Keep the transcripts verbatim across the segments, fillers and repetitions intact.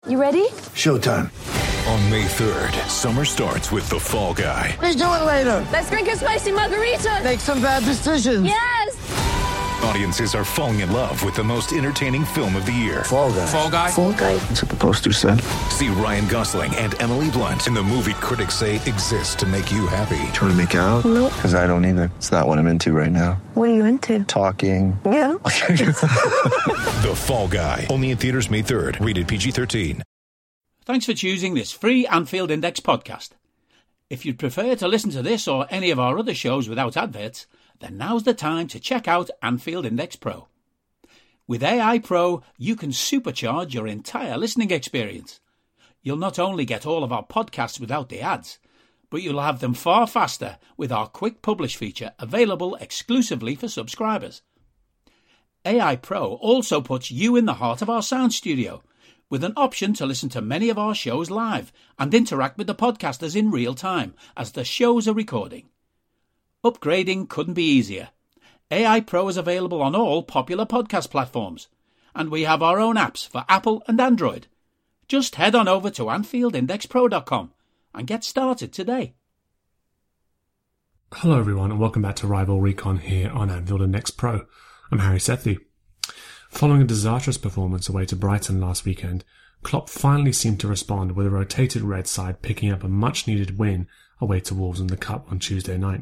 You ready? Showtime. On May third, summer starts with The Fall Guy. Let's do it later. Let's drink a spicy margarita. Make some bad decisions. Yes! Audiences are falling in love with the most entertaining film of the year. Fall Guy. Fall Guy? Fall Guy. That's what the poster said. See Ryan Gosling and Emily Blunt in the movie critics say exists to make you happy. Trying to make it out? Nope. Because I don't either. It's not what I'm into right now. What are you into? Talking. Yeah. The Fall Guy. Only in theaters May third. Rated P G thirteen. Thanks for choosing this free Anfield Index podcast. If you'd prefer to listen to this or any of our other shows without adverts, then now's the time to check out Anfield Index Pro. With A I Pro, you can supercharge your entire listening experience. You'll not only get all of our podcasts without the ads, but you'll have them far faster with our Quick Publish feature available exclusively for subscribers. A I Pro also puts you in the heart of our sound studio, with an option to listen to many of our shows live and interact with the podcasters in real time as the shows are recording. Upgrading couldn't be easier. A I Pro is available on all popular podcast platforms, and we have our own apps for Apple and Android. Just head on over to Anfield Index Pro dot com and get started today. Hello everyone and welcome back to Rival Recon here on Anfield Index Pro. I'm Harry Sethi. Following a disastrous performance away to Brighton last weekend, Klopp finally seemed to respond with a rotated red side picking up a much-needed win away to Wolves in the Cup on Tuesday night.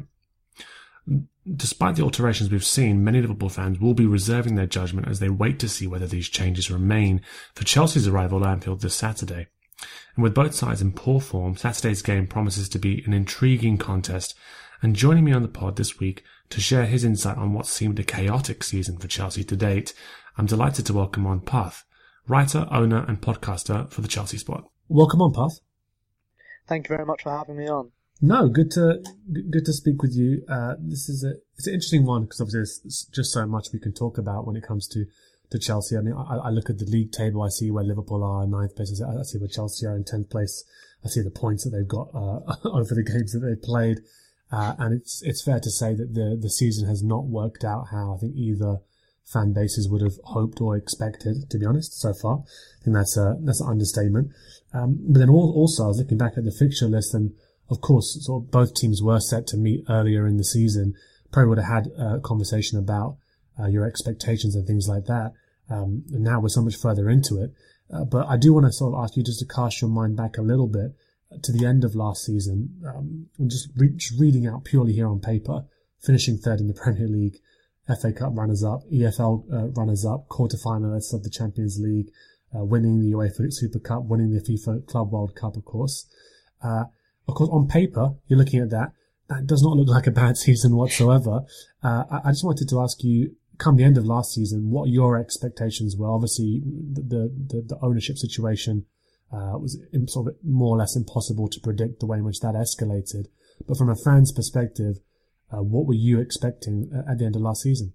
Despite the alterations we've seen, many Liverpool fans will be reserving their judgment as they wait to see whether these changes remain for Chelsea's arrival at Anfield this Saturday. And with both sides in poor form, Saturday's game promises to be an intriguing contest. And joining me on the pod this week to share his insight on what seemed a chaotic season for Chelsea to date, I'm delighted to welcome on Path, writer, owner and podcaster for the Chelsea Spot. Welcome on, Path. Thank you very much for having me on. No, good to good to speak with you. Uh, this is a it's an interesting one because obviously there's just so much we can talk about when it comes to, to Chelsea. I mean, I, I look at the league table, I see where Liverpool are in ninth place, I see where Chelsea are in tenth place. I see the points that they've got uh, over the games that they've played, uh, and it's it's fair to say that the the season has not worked out how I think either fan bases would have hoped or expected. To be honest, so far, I think that's a that's an understatement. Um, but then also, I was looking back at the fixture list and. Of course, sort of both teams were set to meet earlier in the season. Probably would have had a conversation about uh, your expectations and things like that. Um, and now we're so much further into it. Uh, but I do want to sort of ask you just to cast your mind back a little bit to the end of last season. Um, and just, re- just reading out purely here on paper, finishing third in the Premier League, F A Cup runners-up, E F L uh, runners-up, quarter-finalists of the Champions League, uh, winning the UEFA Super Cup, winning the FIFA Club World Cup, of course. Uh, Of course, on paper, you're looking at that. That does not look like a bad season whatsoever. Uh, I, I just wanted to ask you, come the end of last season, what your expectations were. Obviously, the the, the ownership situation uh, was sort of more or less impossible to predict the way in which that escalated. But from a fan's perspective, uh, what were you expecting at the end of last season?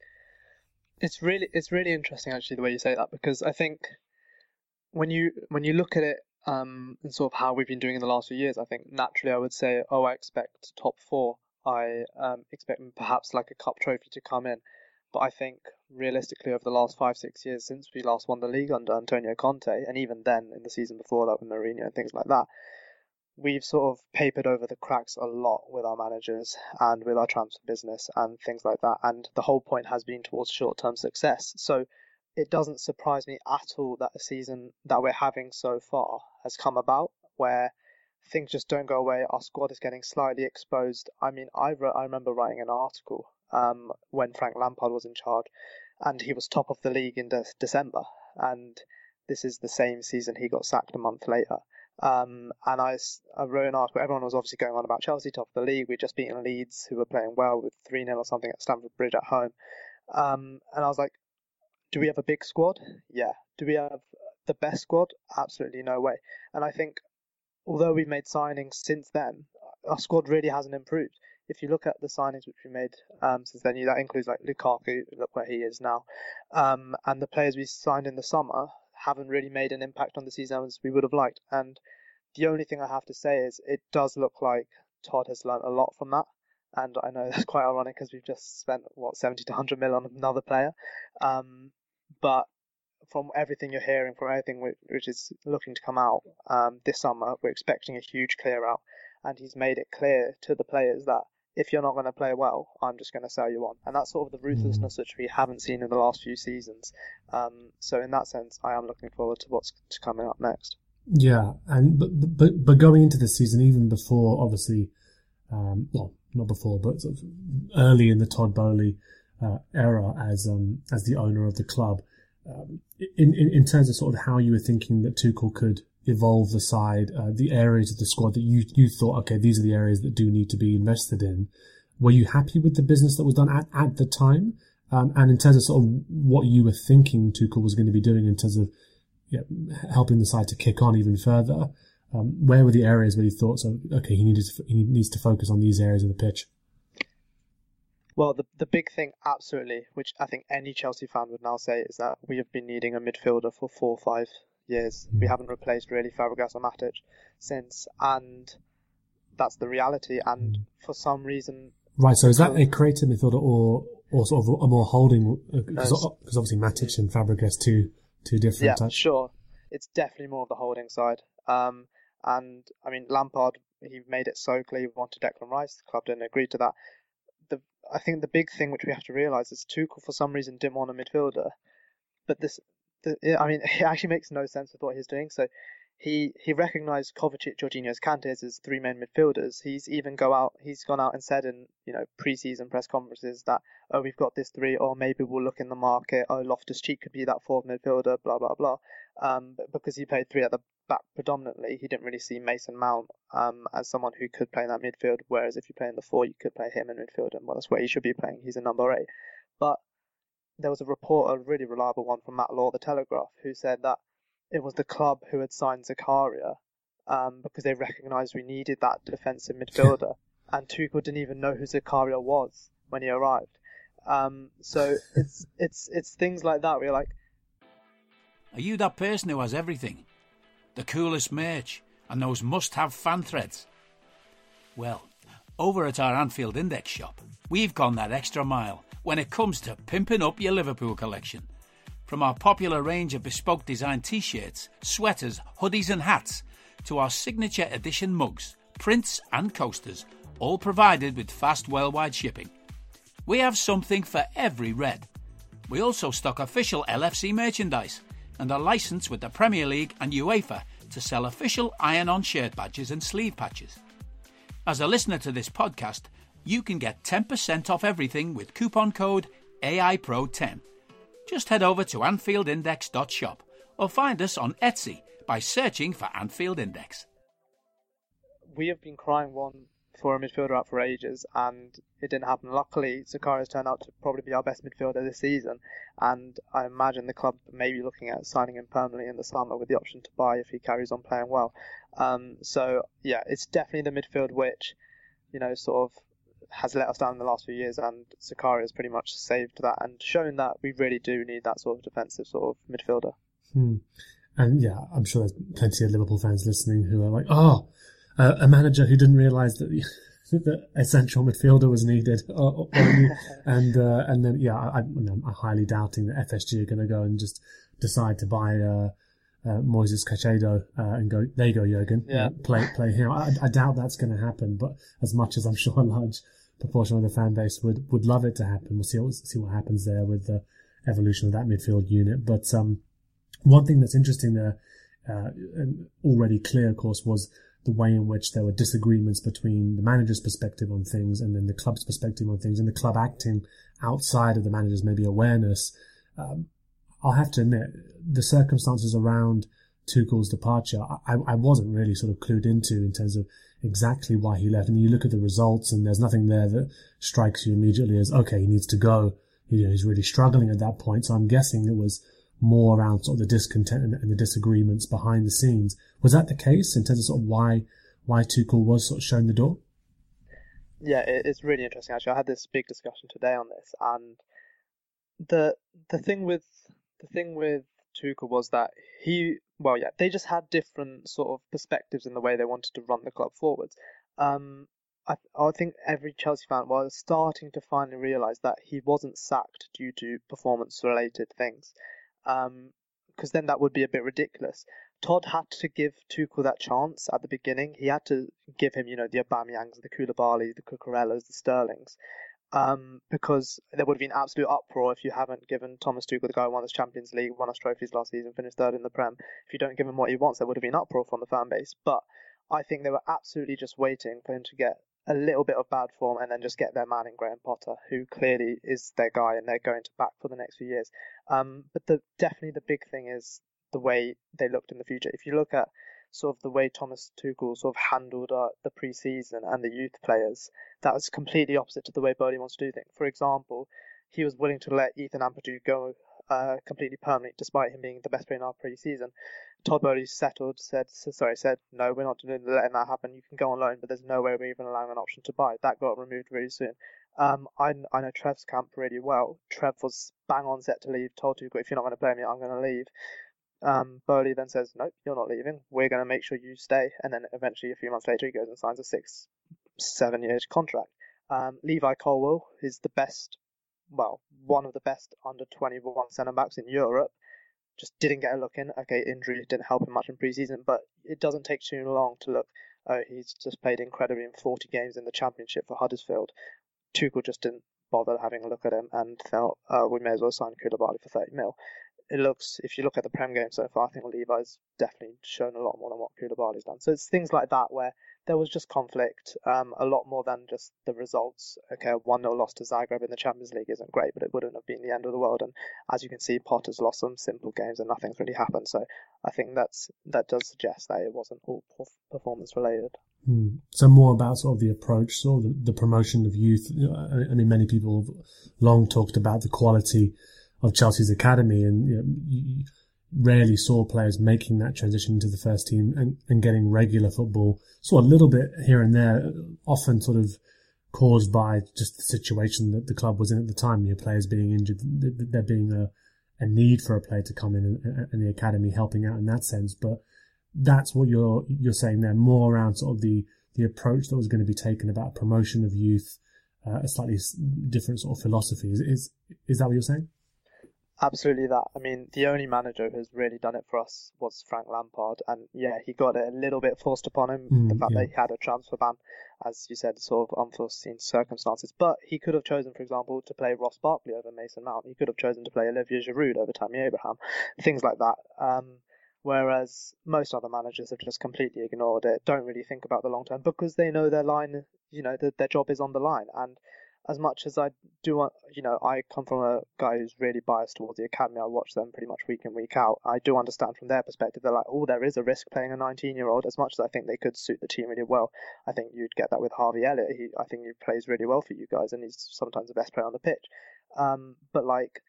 It's really it's really interesting actually the way you say that, because I think when you when you look at it. Um, and sort of how we've been doing in the last few years, I think naturally I would say, oh, I expect top four. I um, expect perhaps like a cup trophy to come in. But I think realistically over the last five, six years since we last won the league under Antonio Conte, and even then in the season before that with Mourinho and things like that, we've sort of papered over the cracks a lot with our managers and with our transfer business and things like that. And the whole point has been towards short-term success. So it doesn't surprise me at all that the season that we're having so far has come about where things just don't go away. Our squad is getting slightly exposed. I mean, I, wrote, I remember writing an article um, when Frank Lampard was in charge and he was top of the league in de- December. And this is the same season he got sacked a month later. Um, and I, I wrote an article. Everyone was obviously going on about Chelsea, top of the league. We'd just beaten Leeds, who were playing well with three nil or something at Stamford Bridge at home. Um, and I was like, do we have a big squad? Yeah. Do we have the best squad? Absolutely no way. And I think, although we've made signings since then, our squad really hasn't improved. If you look at the signings which we made um, since then, that includes like Lukaku, look where he is now, um, and the players we signed in the summer haven't really made an impact on the season as we would have liked. And the only thing I have to say is it does look like Todd has learned a lot from that. And I know that's quite ironic because we've just spent, what, seventy to one hundred mil on another player. Um, but from everything you're hearing, from everything which, which is looking to come out um, this summer, we're expecting a huge clear out, and he's made it clear to the players that if you're not going to play well, I'm just going to sell you on. And that's sort of the ruthlessness which we haven't seen in the last few seasons. Um, so in that sense, I am looking forward to what's coming up next. Yeah, and but but but going into the season, even before, obviously, um, well, not before, but sort of early in the Todd Boehly uh, era as um as the owner of the club, um, in, in in terms of sort of how you were thinking that Tuchel could evolve the side, uh, the areas of the squad that you you thought, okay, these are the areas that do need to be invested in. Were you happy with the business that was done at, at the time? Um, and in terms of sort of what you were thinking Tuchel was going to be doing in terms of yeah, helping the side to kick on even further, um, where were the areas where you thought, so okay, he needed to, he needs to focus on these areas of the pitch? Well, the the big thing, absolutely, which I think any Chelsea fan would now say, is that we have been needing a midfielder for four or five years. Mm. We haven't replaced really Fabregas or Matic since, and that's the reality. And mm. for some reason, right. So is that a creative midfielder or or sort of a more holding? Because uh, obviously Matic and Fabregas two two different yeah, types. Sure. It's definitely more of the holding side. Um, and I mean Lampard, he made it so clear he wanted Declan Rice. The club didn't agree to that. The I think the big thing which we have to realise is Tuchel for some reason didn't want a midfielder, but this. The, I mean, it actually makes no sense with what he's doing. So he he recognised Kovacic, Jorginho, Kante as his three main midfielders. He's even go out. He's gone out and said in you know pre-season press conferences that oh we've got this three, or maybe we'll look in the market. Oh Loftus-Cheek could be that fourth midfielder. Blah blah blah. Um, but because he played three at the back predominantly, he didn't really see Mason Mount um as someone who could play in that midfield. Whereas if you play in the four, you could play him in midfield, and well that's where he should be playing. He's a number eight, but there was a report, a really reliable one from Matt Law, The Telegraph, who said that it was the club who had signed Zakaria um, because they recognised we needed that defensive midfielder, and Tuchel didn't even know who Zakaria was when he arrived. Um, so it's it's it's things like that where you're like, are you that person who has everything? The coolest merch and those must-have fan threads? Well, over at our Anfield Index shop, we've gone that extra mile when it comes to pimping up your Liverpool collection. From our popular range of bespoke design t-shirts, sweaters, hoodies and hats, to our signature edition mugs, prints and coasters, all provided with fast worldwide shipping. We have something for every red. We also stock official L F C merchandise and are licensed with the Premier League and UEFA to sell official iron-on shirt badges and sleeve patches. As a listener to this podcast, you can get ten percent off everything with coupon code A I Pro ten. Just head over to anfield index dot shop or find us on Etsy by searching for Anfield Index. We have been crying one for a midfielder out for ages, and it didn't happen. Luckily, Zakaria's turned out to probably be our best midfielder this season, and I imagine the club may be looking at signing him permanently in the summer with the option to buy if he carries on playing well. Um, so, yeah, it's definitely the midfield which, you know, sort of has let us down in the last few years, and Zakaria has pretty much saved that and shown that we really do need that sort of defensive sort of midfielder. Hmm. And yeah, I'm sure there's plenty of Liverpool fans listening who are like, oh, uh, a manager who didn't realise that the, the essential midfielder was needed. Or, or, and uh, and then, yeah, I, I'm highly doubting that F S G are going to go and just decide to buy uh, uh, Moises Caicedo uh, and go, there you go, Jurgen, yeah. uh, play, play him. I, I doubt that's going to happen, but as much as I'm sure a large proportion of the fan base would, would love it to happen, we'll see what, see what happens there with the evolution of that midfield unit. But um, one thing that's interesting there, uh, and already clear, of course, was the way in which there were disagreements between the manager's perspective on things and then the club's perspective on things, and the club acting outside of the manager's maybe awareness. Um, I'll have to admit, the circumstances around Tuchel's departure, I, I wasn't really sort of clued into in terms of exactly why he left. I mean, you look at the results and there's nothing there that strikes you immediately as, okay, he needs to go. You know, he's really struggling at that point. So I'm guessing it was more around sort of the discontent and, and the disagreements behind the scenes. Was that the case in terms of sort of why, why Tuchel was sort of shown the door? Yeah, it, it's really interesting actually. I had this big discussion today on this, and the, the thing with, the thing with Tuchel was that he, well, yeah, they just had different sort of perspectives in the way they wanted to run the club forwards. Um, I, I think every Chelsea fan was starting to finally realise that he wasn't sacked due to performance-related things. Um, because then that would be a bit ridiculous. Todd had to give Tuchel that chance at the beginning. He had to give him, you know, the Aubameyangs, the Koulibaly, the Cucurellas, the Sterlings, um, because there would have been absolute uproar if you haven't given Thomas Tuchel, the guy who won the Champions League, won us trophies last season, finished third in the Prem. If you don't give him what he wants, there would have been uproar from the fan base. But I think they were absolutely just waiting for him to get a little bit of bad form and then just get their man in Graham Potter, who clearly is their guy and they're going to back for the next few years. Um, but the definitely the big thing is the way they looked in the future. If you look at sort of the way Thomas Tuchel sort of handled uh, the pre-season and the youth players, that was completely opposite to the way Bowley wants to do things. For example, he was willing to let Ethan Ampadu go uh, completely permanently, despite him being the best player in our pre-season. Todd Bowley settled, said, sorry, said, no, we're not doing, letting that happen. You can go on loan, but there's no way we're even allowing an option to buy. That got removed really soon. Um, I, I know Trev's camp really well. Trev was bang on set to leave, told Tuchel, if you're not going to play me, I'm going to leave. Um, Bowley then says, nope, you're not leaving. We're going to make sure you stay. And then eventually, a few months later, he goes and signs a six, seven years contract. Um, Levi Colwill is the best, well, one of the best under twenty-one centre-backs in Europe. Just didn't get a look in. Okay, injury didn't help him much in pre-season, but it doesn't take too long to look. Oh, he's just played incredibly in forty games in the Championship for Huddersfield. Tuchel just didn't bother having a look at him and felt, oh, we may as well sign Koulibaly for thirty mil. It looks, if you look at the Prem game so far, I think Levi's definitely shown a lot more than what Koulibaly's done. So it's things like that where there was just conflict, um, a lot more than just the results. Okay, a one nil loss to Zagreb in the Champions League isn't great, but it wouldn't have been the end of the world. And as you can see, Potter's lost some simple games and nothing's really happened. So I think that's that does suggest that it wasn't all performance related. Hmm. So more about sort of the approach, sort of the, the promotion of youth. I mean, many people have long talked about the quality of Chelsea's academy, and you know, you rarely saw players making that transition into the first team and, and getting regular football. Saw a little bit here and there, often sort of caused by just the situation that the club was in at the time. Your players being injured, there being a, a need for a player to come in and, and the academy helping out in that sense. But that's what you're you're saying there, more around sort of the, the approach that was going to be taken about promotion of youth, uh, a slightly different sort of philosophy. Is, is is that what you're saying? Absolutely that. I mean, the only manager who's really done it for us was Frank Lampard. And yeah, he got it a little bit forced upon him, mm, the fact yeah. that he had a transfer ban, as you said, sort of unforeseen circumstances. But he could have chosen, for example, to play Ross Barkley over Mason Mount. He could have chosen to play Olivier Giroud over Tammy Abraham, things like that. Um, whereas most other managers have just completely ignored it, don't really think about the long term, because they know their line, you know, that their job is on the line. And as much as I do want, you know, I come from a guy who's really biased towards the academy. I watch them pretty much week in, week out. I do understand from their perspective, they're like, oh, there is a risk playing a nineteen-year-old. As much as I think they could suit the team really well, I think you'd get that with Harvey Elliott. He, I think he plays really well for you guys, and he's sometimes the best player on the pitch. Um, but like,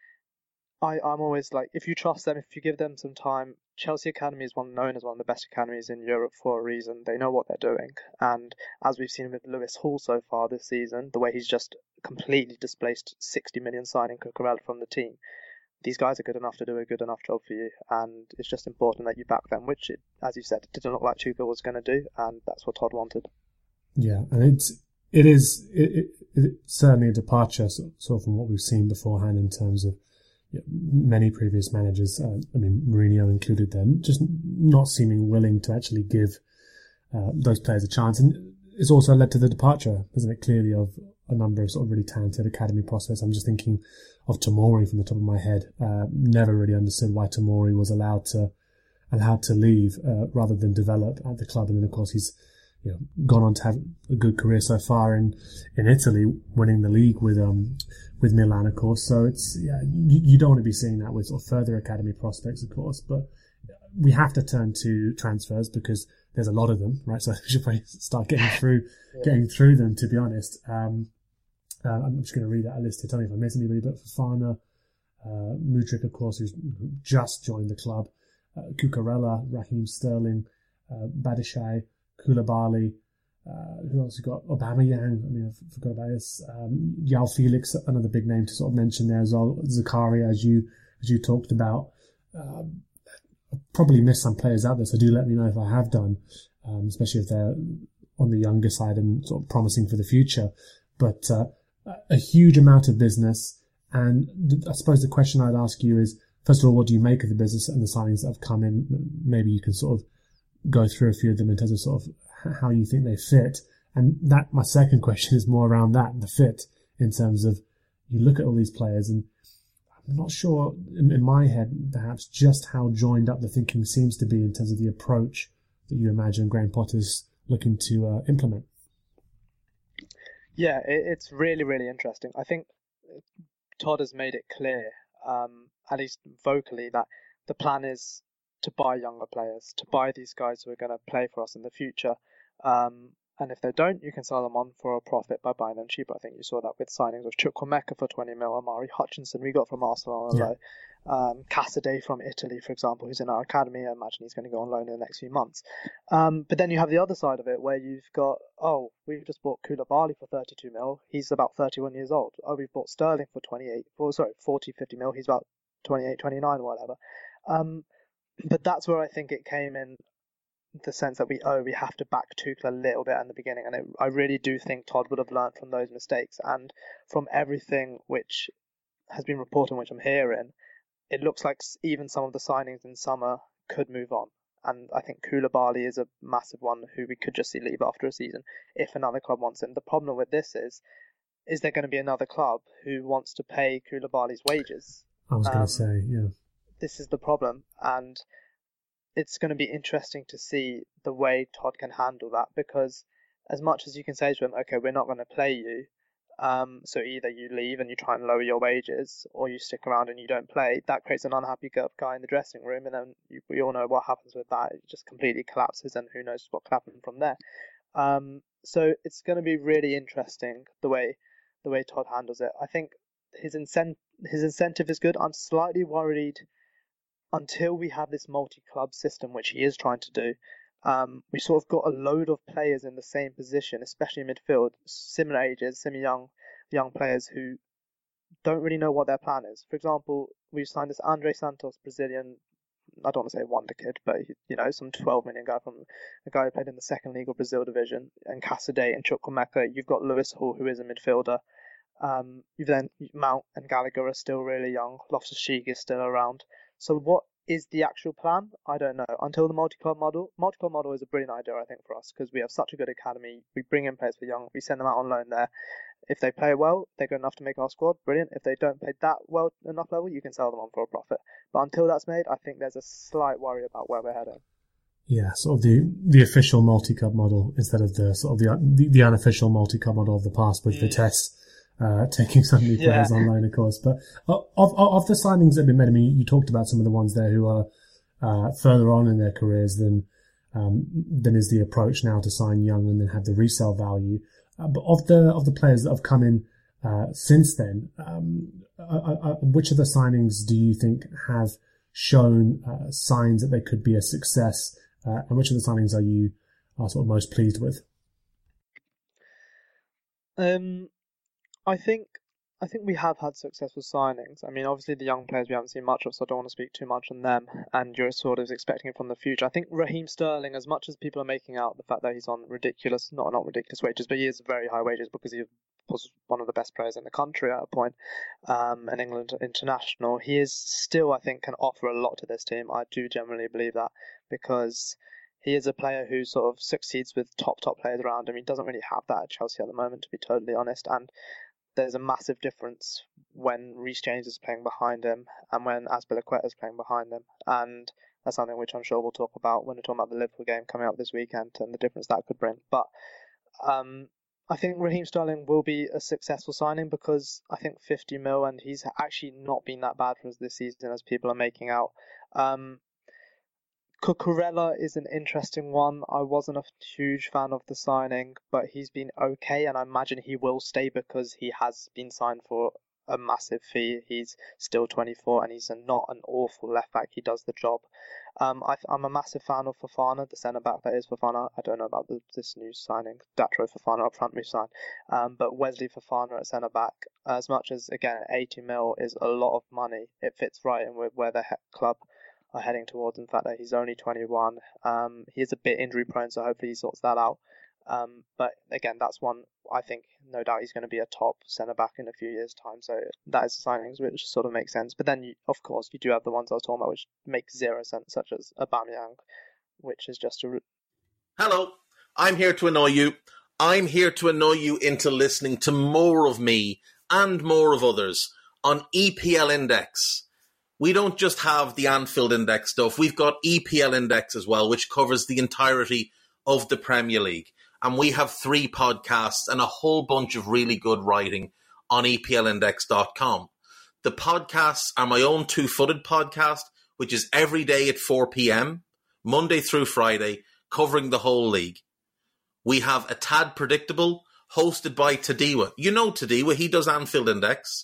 I, I'm always like, if you trust them, if you give them some time, Chelsea Academy is one known as one of the best academies in Europe for a reason. They know what they're doing. And as we've seen with Lewis Hall so far this season, the way he's just completely displaced sixty million signing Cucurella from the team, these guys are good enough to do a good enough job for you. And it's just important that you back them, which, it, as you said, it didn't look like Tuchel was going to do. And that's what Todd wanted. Yeah, and it's, it is it, it, it's certainly a departure sort of from what we've seen beforehand in terms of many previous managers, uh, I mean, Mourinho included, them just not seeming willing to actually give uh, those players a chance. And it's also led to the departure, isn't it, clearly, of a number of sort of really talented academy prospects. I'm just thinking of Tomori from the top of my head. Uh, never really understood why Tomori was allowed to allowed to leave uh, rather than develop at the club. And then, of course, he's you know gone on to have a good career so far in in Italy, winning the league with um with Milan, of course. So it's yeah, you, you don't want to be seeing that with sort of further academy prospects, of course. But we have to turn to transfers because there's a lot of them, right? So we should probably start getting through yeah. getting through them. To be honest, um, uh, I'm just going to read out a list here. Tell me if I miss anybody. But Fofana, uh, Mudryk, of course, who's just joined the club, uh, Cucurella, Raheem Sterling, uh, Badishai, Koulibaly. Uh, who else you got? Aubameyang. I mean, I forgot about this. Um, João Felix, another big name to sort of mention there as well. Zakaria, as you as you talked about. Um, I probably missed some players out there, so do let me know if I have done, um, especially if they're on the younger side and sort of promising for the future. But uh, a huge amount of business, and I suppose the question I'd ask you is, first of all, what do you make of the business and the signings that have come in? Maybe you can sort of go through a few of them in terms of sort of how you think they fit. And that, my second question is more around that, the fit, in terms of you look at all these players, and I'm not sure in, in my head perhaps just how joined up the thinking seems to be in terms of the approach that you imagine Graham Potter's looking to uh, implement. Yeah, it, it's really, really interesting. I think Todd has made it clear, um, at least vocally, that the plan is to buy younger players, to buy these guys who are going to play for us in the future. Um, and if they don't, you can sell them on for a profit by buying them cheaper. I think you saw that with signings of Chukwuemeka for twenty mil, Amari Hutchinson we got from Arsenal on a loan. Um, Cassidy from Italy, for example, who's in our academy. I imagine he's going to go on loan in the next few months. Um, but then you have the other side of it where you've got, oh, we've just bought Koulibaly for thirty-two mil. He's about thirty-one years old. Oh, we've bought Sterling for twenty-eight, for, sorry, forty, fifty mil. He's about twenty-eight, twenty-nine or whatever. Um, but that's where I think it came in, the sense that we, oh, we have to back Tuchel a little bit in the beginning. And it, I really do think Todd would have learned from those mistakes. And from everything which has been reported, which I'm hearing, it looks like even some of the signings in summer could move on. And I think Koulibaly is a massive one who we could just see leave after a season if another club wants him. The problem with this is, is there going to be another club who wants to pay Koulibaly's wages? I was um, going to say, yeah. This is the problem. And it's going to be interesting to see the way Todd can handle that, because as much as you can say to him, okay, we're not going to play you, Um, so either you leave and you try and lower your wages, or you stick around and you don't play. That creates an unhappy guy in the dressing room, and then you, we all know what happens with that. It just completely collapses, and who knows what could happen from there. Um, so it's going to be really interesting the way the way Todd handles it. I think his incent his incentive is good. I'm slightly worried until we have this multi-club system, which he is trying to do. Um, we sort of got a load of players in the same position, especially in midfield, similar ages, semi-young young players who don't really know what their plan is. For example, we've signed this Andre Santos, Brazilian, I don't want to say wonder kid, but, you know, some twelve million guy from a guy who played in the second league of Brazil division, and Cassidy and Chukwuemeka. You've got Lewis Hall, who is a midfielder. Um, you've then Mount and Gallagher are still really young. Loftus-Cheek is still around. So what is the actual plan? I don't know. Until the multi-club model. Multi-club model is a brilliant idea, I think, for us, because we have such a good academy. We bring in players for young. We send them out on loan there. If they play well, they're good enough to make our squad. Brilliant. If they don't play that well enough level, you can sell them on for a profit. But until that's made, I think there's a slight worry about where we're heading. Yeah, sort of the, the official multi-club model instead of the sort of the the, the unofficial multi-club model of the past with mm. Vitesse uh, taking some new players yeah. on loan, of course. But of, of of the signings that have been made, I mean, you talked about some of the ones there who are uh, further on in their careers than um, than is the approach now to sign young and then have the resale value. Uh, but of the of the players that have come in uh, since then, um, uh, uh, which of the signings do you think have shown uh, signs that they could be a success? Uh, and which of the signings are you are sort of most pleased with? Um, I think I think we have had successful signings. I mean, obviously the young players we haven't seen much of, so I don't want to speak too much on them. And you're sort of expecting it from the future. I think Raheem Sterling, as much as people are making out the fact that he's on ridiculous, not not ridiculous wages, but he is very high wages because he was one of the best players in the country at a point, um, an England international. He is still, I think, can offer a lot to this team. I do generally believe that, because he is a player who sort of succeeds with top, top players around him. He doesn't really have that at Chelsea at the moment, to be totally honest. And there's a massive difference when Reece James is playing behind him and when Azpilicueta is playing behind him. And that's something which I'm sure we'll talk about when we're talking about the Liverpool game coming up this weekend and the difference that could bring. But um, I think Raheem Sterling will be a successful signing because I think fifty mil, and he's actually not been that bad for us this season as people are making out. Um, Cucurella is an interesting one. I wasn't a huge fan of the signing, but he's been okay, and I imagine he will stay because he has been signed for a massive fee. He's still twenty-four, and he's a, not an awful left back. He does the job. Um, I, I'm a massive fan of Fofana, the centre back that is Fofana. I don't know about the, this new signing, Datro Fofana up front we signed, um, but Wesley Fofana at centre back. As much as again, eighty mil is a lot of money. It fits right in with where the he- club are heading towards. In fact, that he's only twenty-one. Um, he is a bit injury prone, so hopefully he sorts that out. Um, but again, that's one I think no doubt he's going to be a top centre back in a few years' time. So that is the signings which sort of make sense. But then, you, of course, you do have the ones I was talking about which make zero sense, such as Aubameyang, which is just a. Hello, I'm here to annoy you. I'm here to annoy you into listening to more of me and more of others on E P L Index. We don't just have the Anfield Index stuff. We've got E P L Index as well, which covers the entirety of the Premier League. And we have three podcasts and a whole bunch of really good writing on E P L index dot com. The podcasts are my own two-footed podcast, which is every day at four p.m, Monday through Friday, covering the whole league. We have A Tad Predictable, hosted by Tadiwa. You know Tadiwa, he does Anfield Index.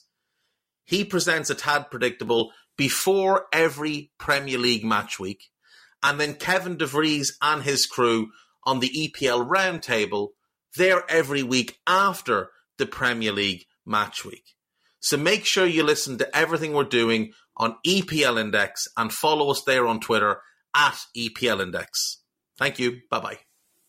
He presents A Tad Predictable before every Premier League match week. And then Kevin De Vries and his crew on the E P L Roundtable, they're every week after the Premier League match week. So make sure you listen to everything we're doing on E P L Index and follow us there on Twitter at E P L Index. Thank you. Bye-bye.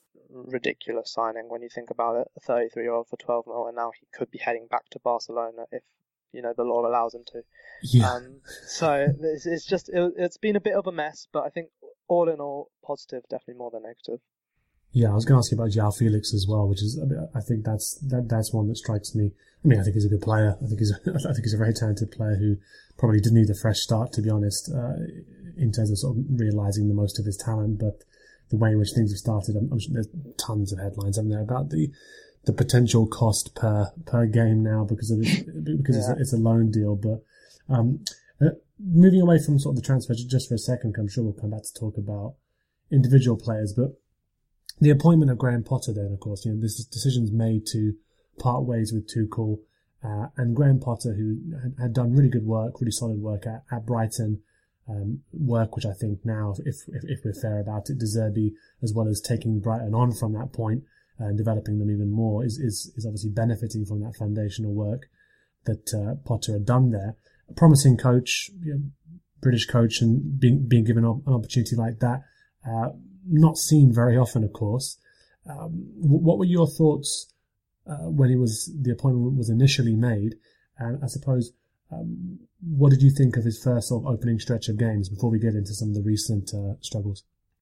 Ridiculous signing when you think about it. A thirty-three-year-old for twelve mil, and now he could be heading back to Barcelona if, you know, the law allows him to. Yeah. Um, so it's, it's just, it, it's been a bit of a mess, but I think all in all, positive, definitely more than negative. Yeah, I was going to ask you about João Felix as well, which is, I, mean, I think that's that that's one that strikes me. I mean, I think he's a good player. I think he's a, I think he's a very talented player who probably did need a fresh start, to be honest, uh, in terms of sort of realising the most of his talent. But the way in which things have started, I'm, I'm sure there's tons of headlines in there about the the potential cost per per game now because of this, because yeah. it's, a, it's a loan deal. But um, uh, moving away from sort of the transfer just for a second, I'm sure we'll come back to talk about individual players, but the appointment of Graham Potter then, of course, you know, this decision's made to part ways with Tuchel, uh, and Graham Potter, who had, had done really good work, really solid work at, at Brighton, um, work which I think now, if, if if we're fair about it, De Zerbi, as well as taking Brighton on from that point uh, and developing them even more, is, is, is obviously benefiting from that foundational work that uh, Potter had done there. A promising coach, you know, British coach, and being being given an opportunity like that, uh, not seen very often, of course. Um, what were your thoughts uh, when it was the appointment was initially made? And I suppose, um, what did you think of his first sort of opening stretch of games before we get into some of the recent uh, struggles?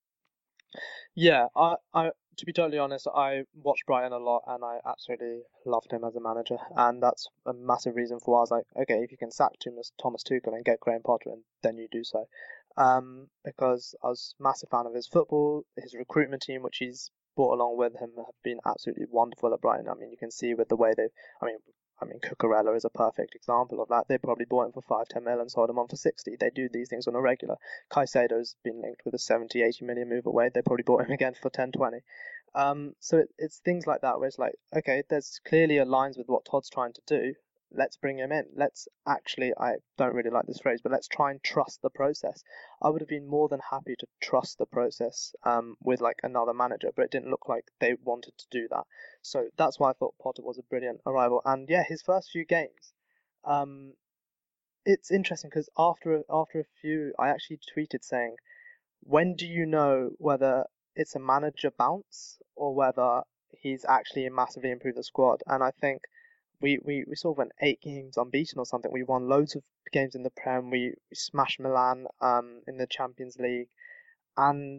Yeah, I, I, to be totally honest, I watched Brighton a lot and I absolutely loved him as a manager. And that's a massive reason for why I was like, okay, if you can sack Thomas, Thomas Tuchel and get Graham Potter in, then you do so. Um, because I was a massive fan of his football, his recruitment team, which he's brought along with him, have been absolutely wonderful at Brighton. I mean, you can see with the way they, I mean, I mean, Cucurella is a perfect example of that. They probably bought him for five, ten mil and sold him on for sixty. They do these things on a regular. Caicedo's been linked with a seventy, eighty million move away. They probably bought him again for ten, twenty. Um, so it, it's things like that where it's like, okay, there's clearly aligns with what Todd's trying to do. Let's bring him in. Let's actually, I don't really like this phrase, but let's try and trust the process. I would have been more than happy to trust the process um, with like another manager, but it didn't look like they wanted to do that. So that's why I thought Potter was a brilliant arrival. And yeah, his first few games, um, it's interesting because after, after a few, I actually tweeted saying, when do you know whether it's a manager bounce or whether he's actually massively improved the squad? And I think We, we, we sort of went eight games unbeaten or something. We won loads of games in the Prem. We, we smashed Milan um, in the Champions League. And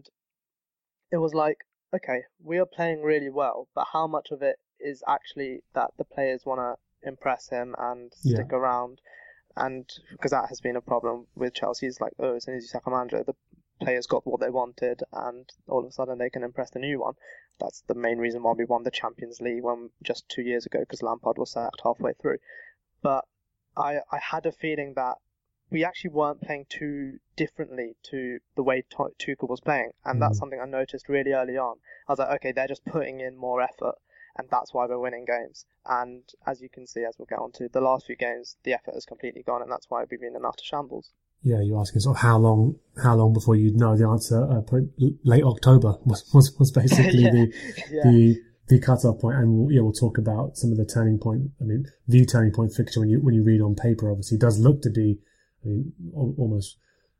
it was like, okay, we are playing really well, but how much of it is actually that the players want to impress him and stick yeah. around? And because that has been a problem with Chelsea. It's like, oh, as soon as you sack a manager, the players got what they wanted and all of a sudden they can impress the new one. That's the main reason why we won the Champions League when just two years ago, because Lampard was sacked halfway through. But I, I had a feeling that we actually weren't playing too differently to the way Tuchel was playing. And mm. that's something I noticed really early on. I was like, okay, they're just putting in more effort and that's why we're winning games. And as you can see, as we'll get on to, the last few games, the effort has completely gone and that's why we've been in utter shambles. Yeah, you're asking sort of how long, how long before you'd know the answer. Uh, late October was was, was basically yeah, the yeah. the the cut-off point, and we'll, yeah, we'll talk about some of the turning point. I mean, the turning point fixture when you when you read on paper, obviously, does look to be, I mean, almost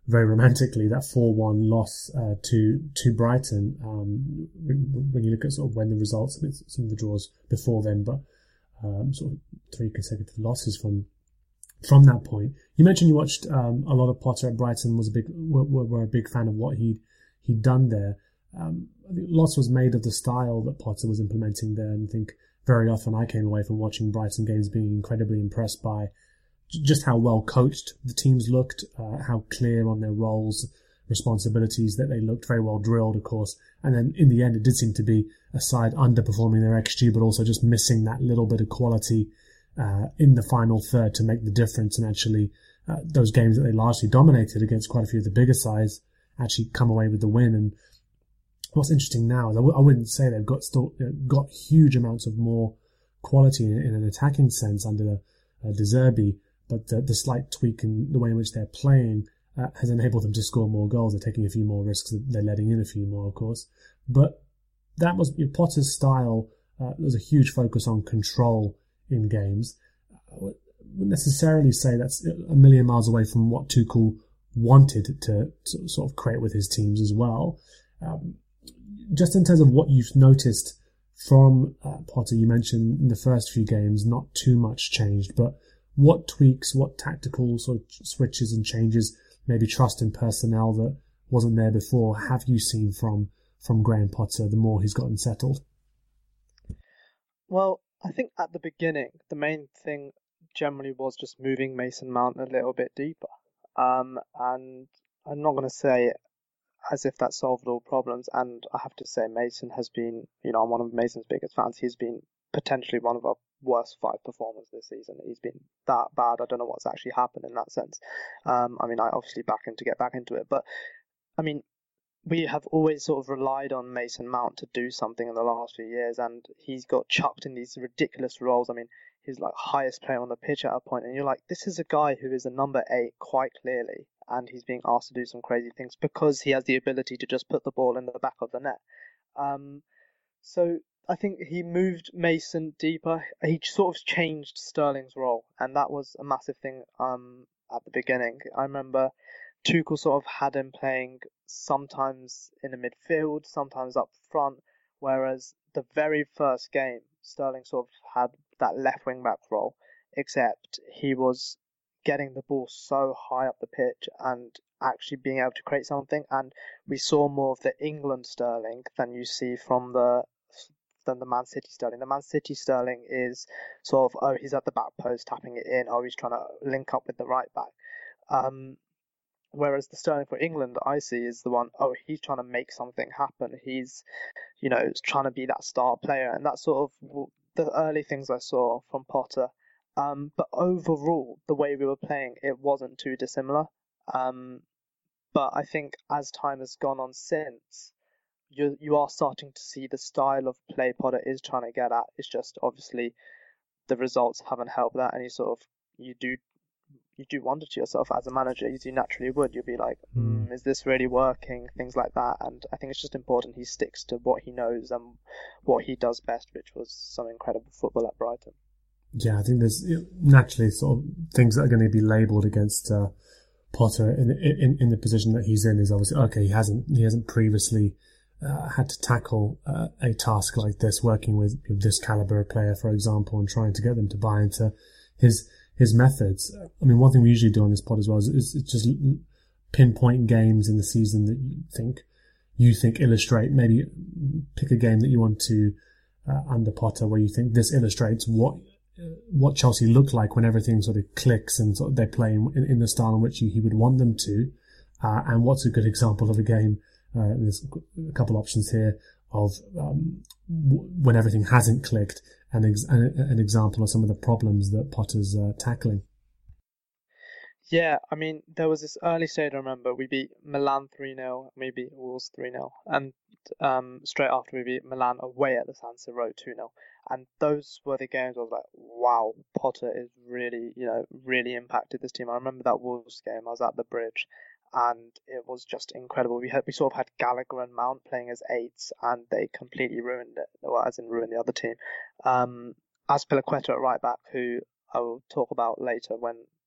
very romantically, that four one loss uh, to to Brighton. Um, when, when you look at sort of when the results, I mean, some of the draws before then, but um, sort of three consecutive losses from from that point. You mentioned you watched um, a lot of Potter at Brighton. Was a big were, were a big fan of what he he'd done there. Um, I think lots was made of the style that Potter was implementing there, and I think very often I came away from watching Brighton games being incredibly impressed by just how well coached the teams looked, uh, how clear on their roles, responsibilities that they looked, very well drilled, of course. And then in the end, it did seem to be a side underperforming their X G, but also just missing that little bit of quality uh, in the final third to make the difference. And actually, uh, those games that they largely dominated against quite a few of the bigger sides actually come away with the win. And what's interesting now is I, w- I wouldn't say they've got still you know, got huge amounts of more quality in, in an attacking sense under uh, De Zerbi, but the, the slight tweak in the way in which they're playing uh, has enabled them to score more goals. They're taking a few more risks. They're letting in a few more, of course. But that was you know, Potter's style. Uh, there was a huge focus on control in games. I wouldn't necessarily say that's a million miles away from what Tuchel wanted to, to sort of create with his teams as well. Um, just in terms of what you've noticed from uh, Potter, you mentioned in the first few games, not too much changed, but what tweaks, what tactical sort of switches and changes, maybe trust in personnel that wasn't there before, have you seen from from Graham Potter the more he's gotten settled? Well, I think at the beginning, the main thing generally was just moving Mason Mount a little bit deeper. Um, and I'm not going to say as if that solved all problems. And I have to say, Mason has been, you know, I'm one of Mason's biggest fans. He's been potentially one of our worst five performers this season. He's been that bad. I don't know what's actually happened in that sense. Um, I mean, I obviously back him to get back into it, but I mean, we have always sort of relied on Mason Mount to do something in the last few years, and he's got chucked in these ridiculous roles. I mean, he's like highest player on the pitch at a point, and you're like, this is a guy who is a number eight quite clearly, and he's being asked to do some crazy things because he has the ability to just put the ball in the back of the net. Um, so I think he moved Mason deeper. He sort of changed Sterling's role, and that was a massive thing um, at the beginning. I remember Tuchel sort of had him playing sometimes in the midfield, sometimes up front, whereas the very first game, Sterling sort of had that left wing back role, except he was getting the ball so high up the pitch and actually being able to create something. And we saw more of the England Sterling than you see from the than the Man City Sterling. The Man City Sterling is sort of, oh, he's at the back post tapping it in, oh, he's trying to link up with the right back. Um, whereas the Sterling for England that I see is the one, oh, he's trying to make something happen. He's, you know, trying to be that star player. And that's sort of the early things I saw from Potter. Um, but overall, the way we were playing, it wasn't too dissimilar. Um, but I think as time has gone on since, you you are starting to see the style of play Potter is trying to get at. It's just obviously the results haven't helped that, and you sort of you do you do wonder to yourself as a manager, as you naturally would. You'll be like, mm, is this really working? Things like that. And I think it's just important he sticks to what he knows and what he does best, which was some incredible football at Brighton. Yeah, I think there's naturally sort of things that are going to be labelled against uh, Potter in, in in the position that he's in. Is obviously okay. He hasn't he hasn't previously uh, had to tackle uh, a task like this, working with this caliber of player, for example, and trying to get them to buy into his his methods. I mean, one thing we usually do on this pod as well is, is just pinpoint games in the season that you think you think illustrate. Maybe pick a game that you want to uh, under Potter where you think this illustrates what. what Chelsea look like when everything sort of clicks and sort of they play in, in the style in which you, he would want them to, uh, and what's a good example of a game. Uh, there's a couple options here of um, w- when everything hasn't clicked, and ex- an, an example of some of the problems that Potter's uh, tackling. Yeah, I mean, there was this early stage, I remember, we beat Milan three nil, we beat Wolves three nil, and um, straight after we beat Milan away at the San Siro two nil. And those were the games I was like, wow, Potter is really, you know, really impacted this team. I remember that Wolves game, I was at the Bridge, and it was just incredible. We had we sort of had Gallagher and Mount playing as eights, and they completely ruined it, well, as in ruined the other team. Um, Azpilicueta at right back, who I will talk about later when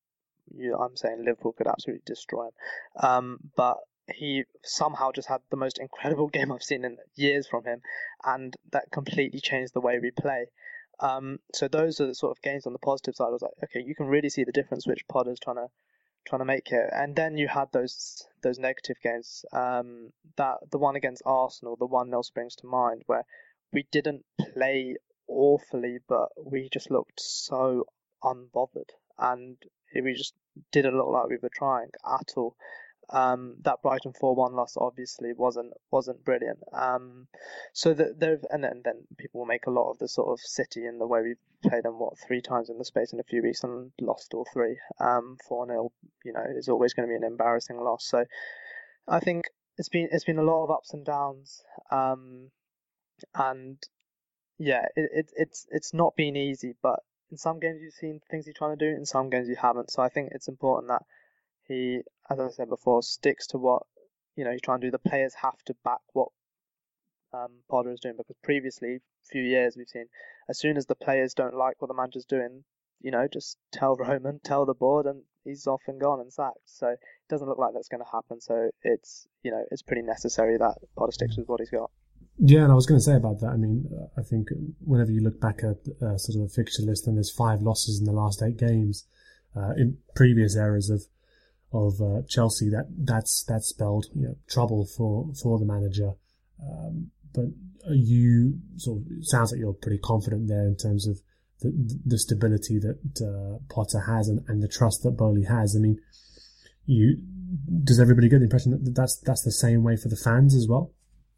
you, I'm saying Liverpool could absolutely destroy him. Um, but he somehow just had the most incredible game I've seen in years from him, and that completely changed the way we play. Um, so those are the sort of games on the positive side. I was like, okay, you can really see the difference which Potter's trying to trying to make here. And then you had those those negative games. Um, that the one against Arsenal, the one nil springs to mind, where we didn't play awfully, but we just looked so unbothered, and we just didn't look like we were trying at all. Um, that Brighton four one loss obviously wasn't wasn't brilliant. Um, so that there, and then, then people will make a lot of the sort of City and the way we played them what three times in the space in a few weeks and lost all three. Um, four nil, you know, is always going to be an embarrassing loss. So I think it's been it's been a lot of ups and downs. Um, and yeah, it, it it's it's not been easy, but in some games you've seen things you're trying to do, in some games you haven't. So I think it's important that he, as I said before, sticks to what, you know, he's trying to do. The players have to back what um, Potter is doing, because previously, a few years, we've seen as soon as the players don't like what the manager's doing, you know, just tell Roman, tell the board, and he's off and gone and sacked. So it doesn't look like that's going to happen. So it's, you know, it's pretty necessary that Potter sticks with what he's got. Yeah, and I was going to say about that, I mean, I think whenever you look back at uh, sort of a fixture list, and there's five losses in the last eight games, uh, in previous eras of of uh, Chelsea, that that's that spelled, you know, trouble for for the manager. Um, but you sort of, it sounds like you're pretty confident there in terms of the the stability that uh, Potter has, and, and the trust that Bowley has. I mean, you does everybody get the impression that that's that's the same way for the fans as well?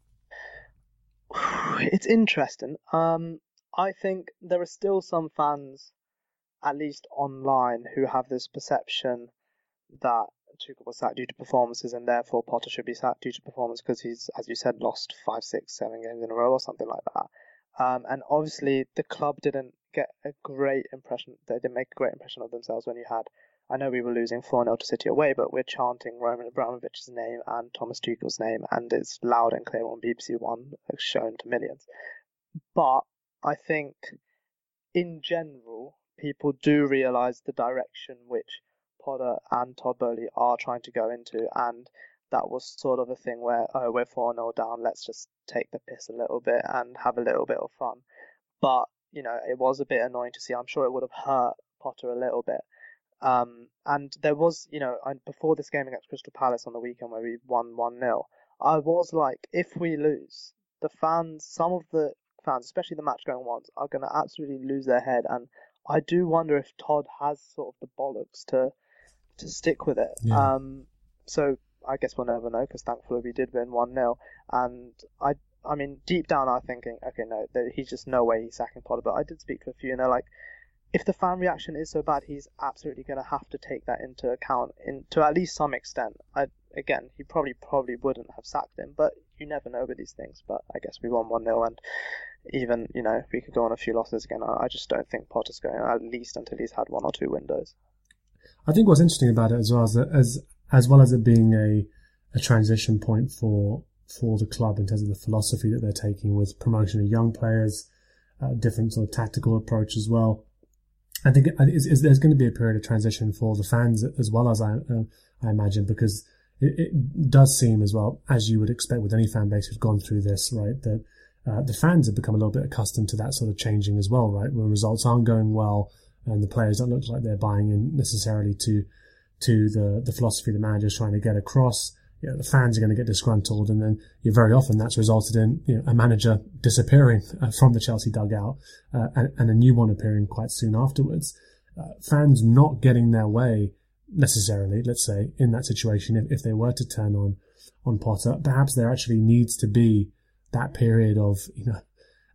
It's interesting. Um, I think there are still some fans, at least online, who have this perception that Tuchel was sacked due to performances, and therefore Potter should be sacked due to performance because he's, as you said, lost five, six, seven games in a row or something like that. Um, and obviously the club didn't get a great impression. They didn't make a great impression of themselves when you had. I know we were losing four nil to City away, but we're chanting Roman Abramovich's name and Thomas Tuchel's name, and it's loud and clear on B B C One, shown to millions. But I think, in general, people do realise the direction which Potter and Todd Bowley are trying to go into, and that was sort of a thing where, oh, we're four nil down, let's just take the piss a little bit and have a little bit of fun. But, you know, it was a bit annoying to see. I'm sure it would have hurt Potter a little bit. Um, and there was, you know, before this game against Crystal Palace on the weekend where we won one nil, I was like, if we lose, the fans, some of the fans, especially the match-going ones, are going to absolutely lose their head. And I do wonder if Todd has sort of the bollocks to to stick with it. Yeah. Um, so I guess we'll never know, because thankfully we did win one nil. And I I mean, deep down I'm thinking, okay, no, he's just no way he's sacking Potter. But I did speak to a few, and they're like, if the fan reaction is so bad, he's absolutely going to have to take that into account, in, to at least some extent. I, again, he probably probably wouldn't have sacked him, but you never know with these things. But I guess we won one nil, and even, you know, we could go on a few losses again. I, I just don't think Potter's going, at least until he's had one or two windows. I think what's interesting about it as well is that as as well as it being a a transition point for for the club in terms of the philosophy that they're taking with promotion of young players, uh, different sort of tactical approach as well. I think it's, it's, there's going to be a period of transition for the fans as well, as I uh, I imagine, because it, it does seem as well, as you would expect with any fan base who's gone through this, right, that uh, the fans have become a little bit accustomed to that sort of changing as well, right, when results aren't going well and the players don't look like they're buying in necessarily to to the, the philosophy the manager's trying to get across. You know, the fans are going to get disgruntled, and then you know, very often that's resulted in, you know, a manager disappearing uh, from the Chelsea dugout uh, and, and a new one appearing quite soon afterwards. Uh, fans not getting their way necessarily, let's say, in that situation, if, if they were to turn on on Potter, perhaps there actually needs to be that period of, you know,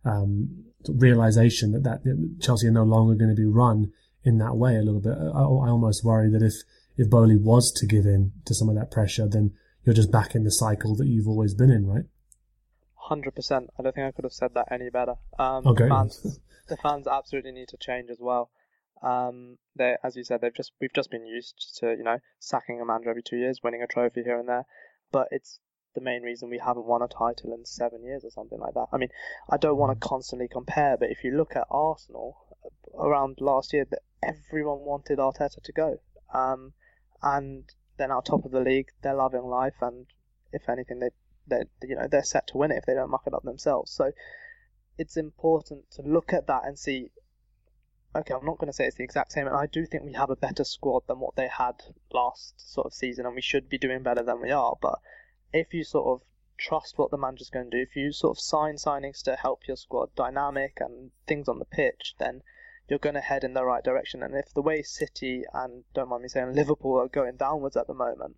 um, realization that, that Chelsea are no longer going to be run in that way a little bit. I, I almost worry that if if Bowley was to give in to some of that pressure, then you're just back in the cycle that you've always been in, right? one hundred percent. I don't think I could have said that any better. Um, okay. The fans, the fans absolutely need to change as well. Um, they, as you said, they've just we've just been used to, you know, sacking a manager every two years, winning a trophy here and there, but it's the main reason we haven't won a title in seven years or something like that. I mean, I don't want to constantly compare, but if you look at Arsenal around last year, that everyone wanted Arteta to go. Um, and they're now top of the league. They're loving life, and if anything, they they you know they're set to win it if they don't muck it up themselves. So it's important to look at that and see. Okay, I'm not going to say it's the exact same, and I do think we have a better squad than what they had last sort of season, and we should be doing better than we are. But if you sort of trust what the manager's going to do, if you sort of sign signings to help your squad dynamic and things on the pitch, then you're going to head in the right direction. And if the way City and, don't mind me saying, Liverpool are going downwards at the moment,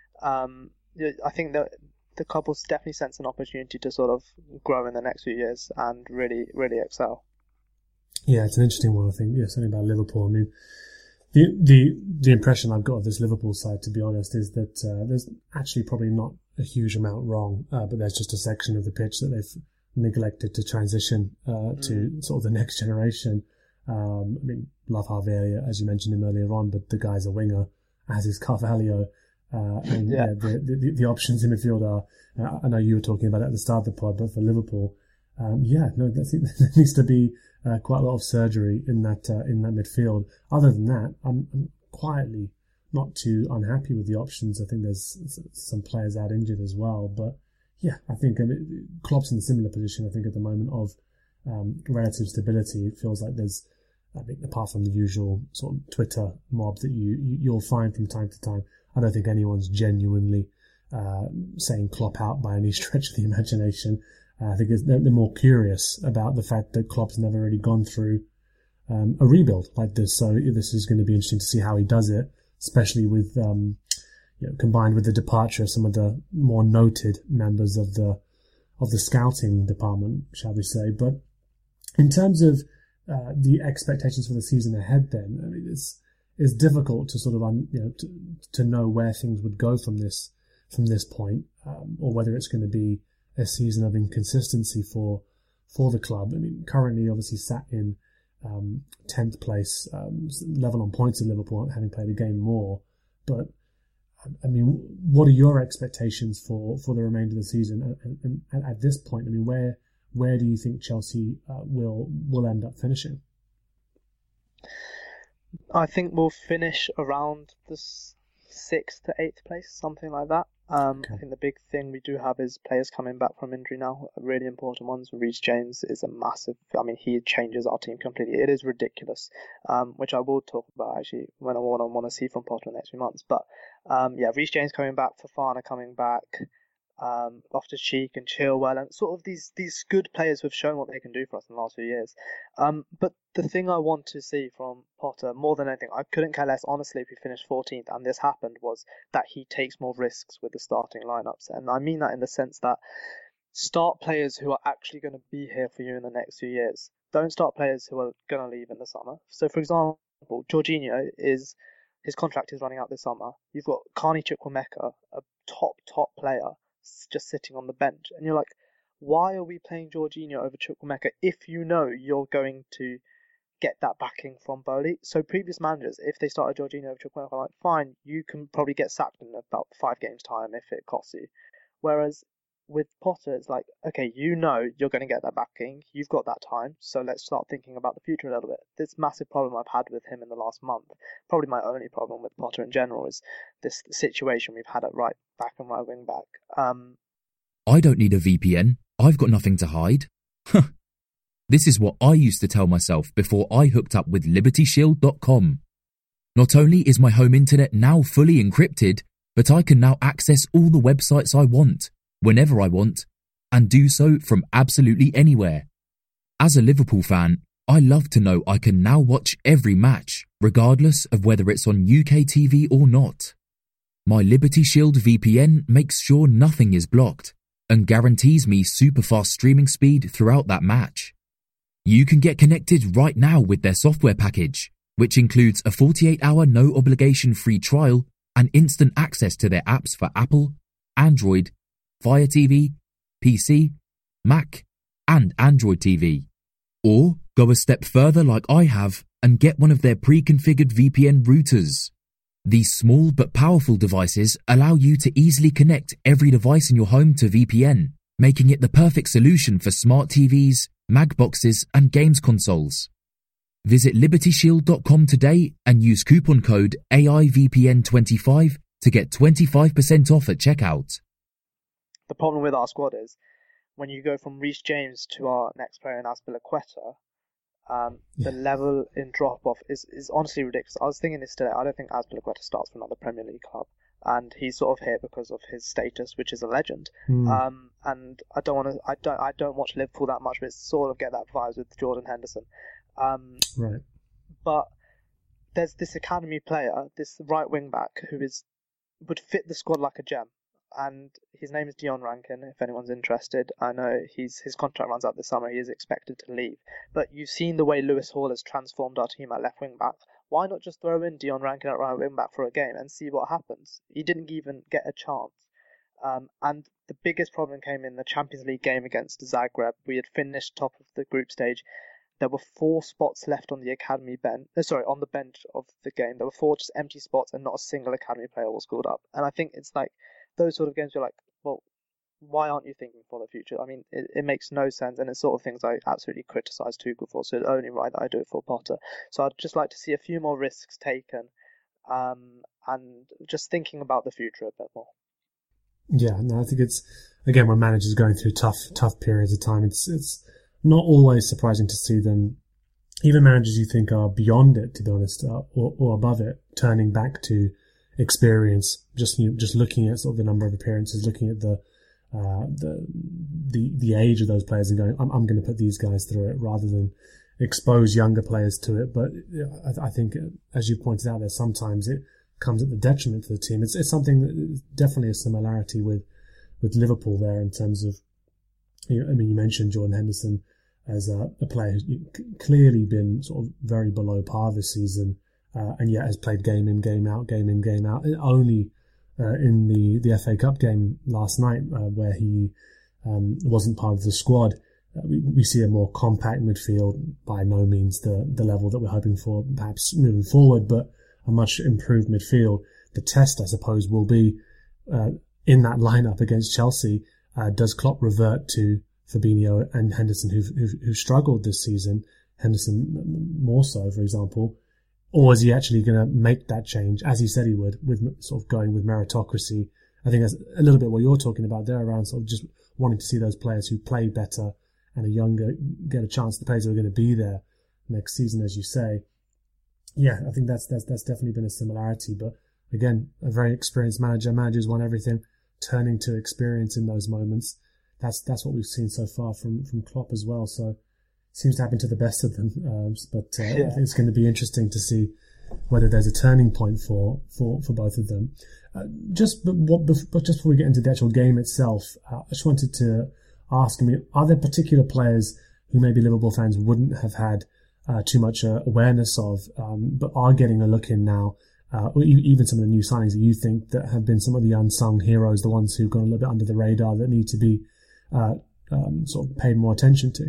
um, I think that the club will definitely sense an opportunity to sort of grow in the next few years and really, really excel. Yeah, it's an interesting one, I think. Yeah, something about Liverpool. I mean, the the the impression I've got of this Liverpool side, to be honest, is that uh, there's actually probably not a huge amount wrong, uh, but there's just a section of the pitch that they've neglected to transition uh, mm. to sort of the next generation. Um, I mean, love Harvelia, as you mentioned him earlier on, but the guy's a winger, as is Carvalho. Uh, and yeah, yeah the, the the options in midfield are, uh, I know you were talking about it at the start of the pod, but for Liverpool, um, yeah, no, that's, there needs to be uh, quite a lot of surgery in that uh, in that midfield. Other than that, I'm, I'm quietly not too unhappy with the options. I think there's some players out injured as well, but yeah, I think I mean, Klopp's in a similar position. I think at the moment of um, relative stability, it feels like there's, I think, apart from the usual sort of Twitter mob that you, you you'll find from time to time, I don't think anyone's genuinely uh, saying Klopp out by any stretch of the imagination. Uh, I think they're, they're more curious about the fact that Klopp's never really gone through um, a rebuild like this. So this is going to be interesting to see how he does it, especially with um, you know, combined with the departure of some of the more noted members of the of the scouting department, shall we say. But in terms of uh, the expectations for the season ahead, then I mean, it's it's difficult to sort of un, you know to, to know where things would go from this from this point, um, or whether it's going to be a season of inconsistency for for the club. I mean, currently, obviously, sat in um, tenth place, um, level on points of Liverpool, having played a game more. But I mean, what are your expectations for, for the remainder of the season? And, and, and at this point, I mean, where where do you think Chelsea uh, will will end up finishing? I think we'll finish around the sixth to eighth place, something like that. Um, okay. I think the big thing we do have is players coming back from injury now, really important ones. Reece James is a massive, I mean, he changes our team completely. It is ridiculous, um, which I will talk about actually when I want to want to see from Potter in the next few months. But um, yeah, Reece James coming back, Fofana coming back, um, Loftus-Cheek and Chilwell, and sort of these these good players who have shown what they can do for us in the last few years. Um, but the thing I want to see from Potter, more than anything, I couldn't care less, honestly, if he finished fourteenth and this happened, was that he takes more risks with the starting lineups. And I mean that in the sense that start players who are actually going to be here for you in the next few years. Don't start players who are going to leave in the summer. So, for example, Jorginho, is his contract is running out this summer. You've got Carney Chukwuemeka, a top, top player, just sitting on the bench. And you're like, why are we playing Jorginho over Chukwuemeka if you know you're going to get that backing from Bowley? So previous managers, if they started Jorginho over Chukwuemeka, I'm like, fine, you can probably get sacked in about five games' time if it costs you. Whereas with Potter, it's like, okay, you know you're going to get that backing, you've got that time, so let's start thinking about the future a little bit. This massive problem I've had with him in the last month, probably my only problem with Potter in general, is this situation we've had at right back and right wing back. Um, I don't need a V P N. I've got nothing to hide. This is what I used to tell myself before I hooked up with Liberty Shield dot com. Not only is my home internet now fully encrypted, but I can now access all the websites I want, whenever I want, and do so from absolutely anywhere. As a Liverpool fan, I love to know I can now watch every match, regardless of whether it's on U K T V or not. My Liberty Shield V P N makes sure nothing is blocked, and guarantees me super fast streaming speed throughout that match. You can get connected right now with their software package, which includes a forty-eight hour no obligation free trial and instant access to their apps for Apple, Android, Fire T V, P C, Mac, and Android T V. Or go a step further like I have and get one of their pre-configured V P N routers. These small but powerful devices allow you to easily connect every device in your home to V P N, making it the perfect solution for smart T Vs, mag boxes, and games consoles. Visit liberty shield dot com today and use coupon code A I V P N twenty-five to get twenty-five percent off at checkout. The problem with our squad is when you go from Reece James to our next player in Azpilicueta, um, yeah. the level in drop-off is, is honestly ridiculous. I was thinking this today. I don't think Azpilicueta starts for another Premier League club. And he's sort of here because of his status, which is a legend. Mm. Um, and I don't want to. I don't. I don't watch Liverpool that much, but it's sort of get that vibes with Jordan Henderson. Um, right. But there's this academy player, this right wing back, who is would fit the squad like a gem. And his name is Dion Rankin. If anyone's interested, I know he's his contract runs out this summer. He is expected to leave. But you've seen the way Lewis Hall has transformed our team at left wing back. Why not just throw in Dion Rankin at right wing back for a game and see what happens? He didn't even get a chance. Um, and the biggest problem came in the Champions League game against Zagreb. We had finished top of the group stage. There were four spots left on the academy bench. Uh, sorry, on the bench of the game. There were four just empty spots, and not a single academy player was called up. And I think it's like those sort of games. You're like, well, why aren't you thinking for the future? I mean, it, it makes no sense, and it's sort of things I absolutely criticise Tuchel for, so it's only right that I do it for Potter. So I'd just like to see a few more risks taken, um, and just thinking about the future a bit more. Yeah, no, I think it's, again, when managers are going through tough tough periods of time, it's it's not always surprising to see them, even managers you think are beyond it, to be honest, uh, or, or above it, turning back to experience, just you know, just looking at sort of the number of appearances, looking at the Uh, the the the age of those players and going, I'm, I'm going to put these guys through it rather than expose younger players to it. But I, I think, as you pointed out there, sometimes it comes at the detriment to the team. It's it's something that is definitely a similarity with with Liverpool there in terms of, you know, I mean, you mentioned Jordan Henderson as a, a player who's clearly been sort of very below par this season, uh, and yet has played game in, game out, game in, game out. It only Uh, in the, the F A Cup game last night, uh, where he um, wasn't part of the squad, uh, we, we see a more compact midfield, by no means the, the level that we're hoping for perhaps moving forward, but a much improved midfield. The test, I suppose, will be uh, in that lineup against Chelsea, uh, does Klopp revert to Fabinho and Henderson, who've, who've, who've struggled this season, Henderson more so, for example, or is he actually going to make that change, as he said he would, with sort of going with meritocracy? I think that's a little bit what you're talking about there, around sort of just wanting to see those players who play better and are younger get a chance. The players who are going to be there next season, as you say. Yeah, I think that's that's that's definitely been a similarity. But again, a very experienced manager, managers won everything, turning to experience in those moments. That's that's what we've seen so far from from Klopp as well. So. Seems to happen to the best of them, um, but uh, yeah. I think it's going to be interesting to see whether there's a turning point for for, for both of them. Uh, just but, what, but just before we get into the actual game itself, uh, I just wanted to ask, I mean, are there particular players who maybe Liverpool fans wouldn't have had uh, too much uh, awareness of, um, but are getting a look in now, uh, or even some of the new signings that you think that have been some of the unsung heroes, the ones who've gone a little bit under the radar that need to be uh, um, sort of paid more attention to?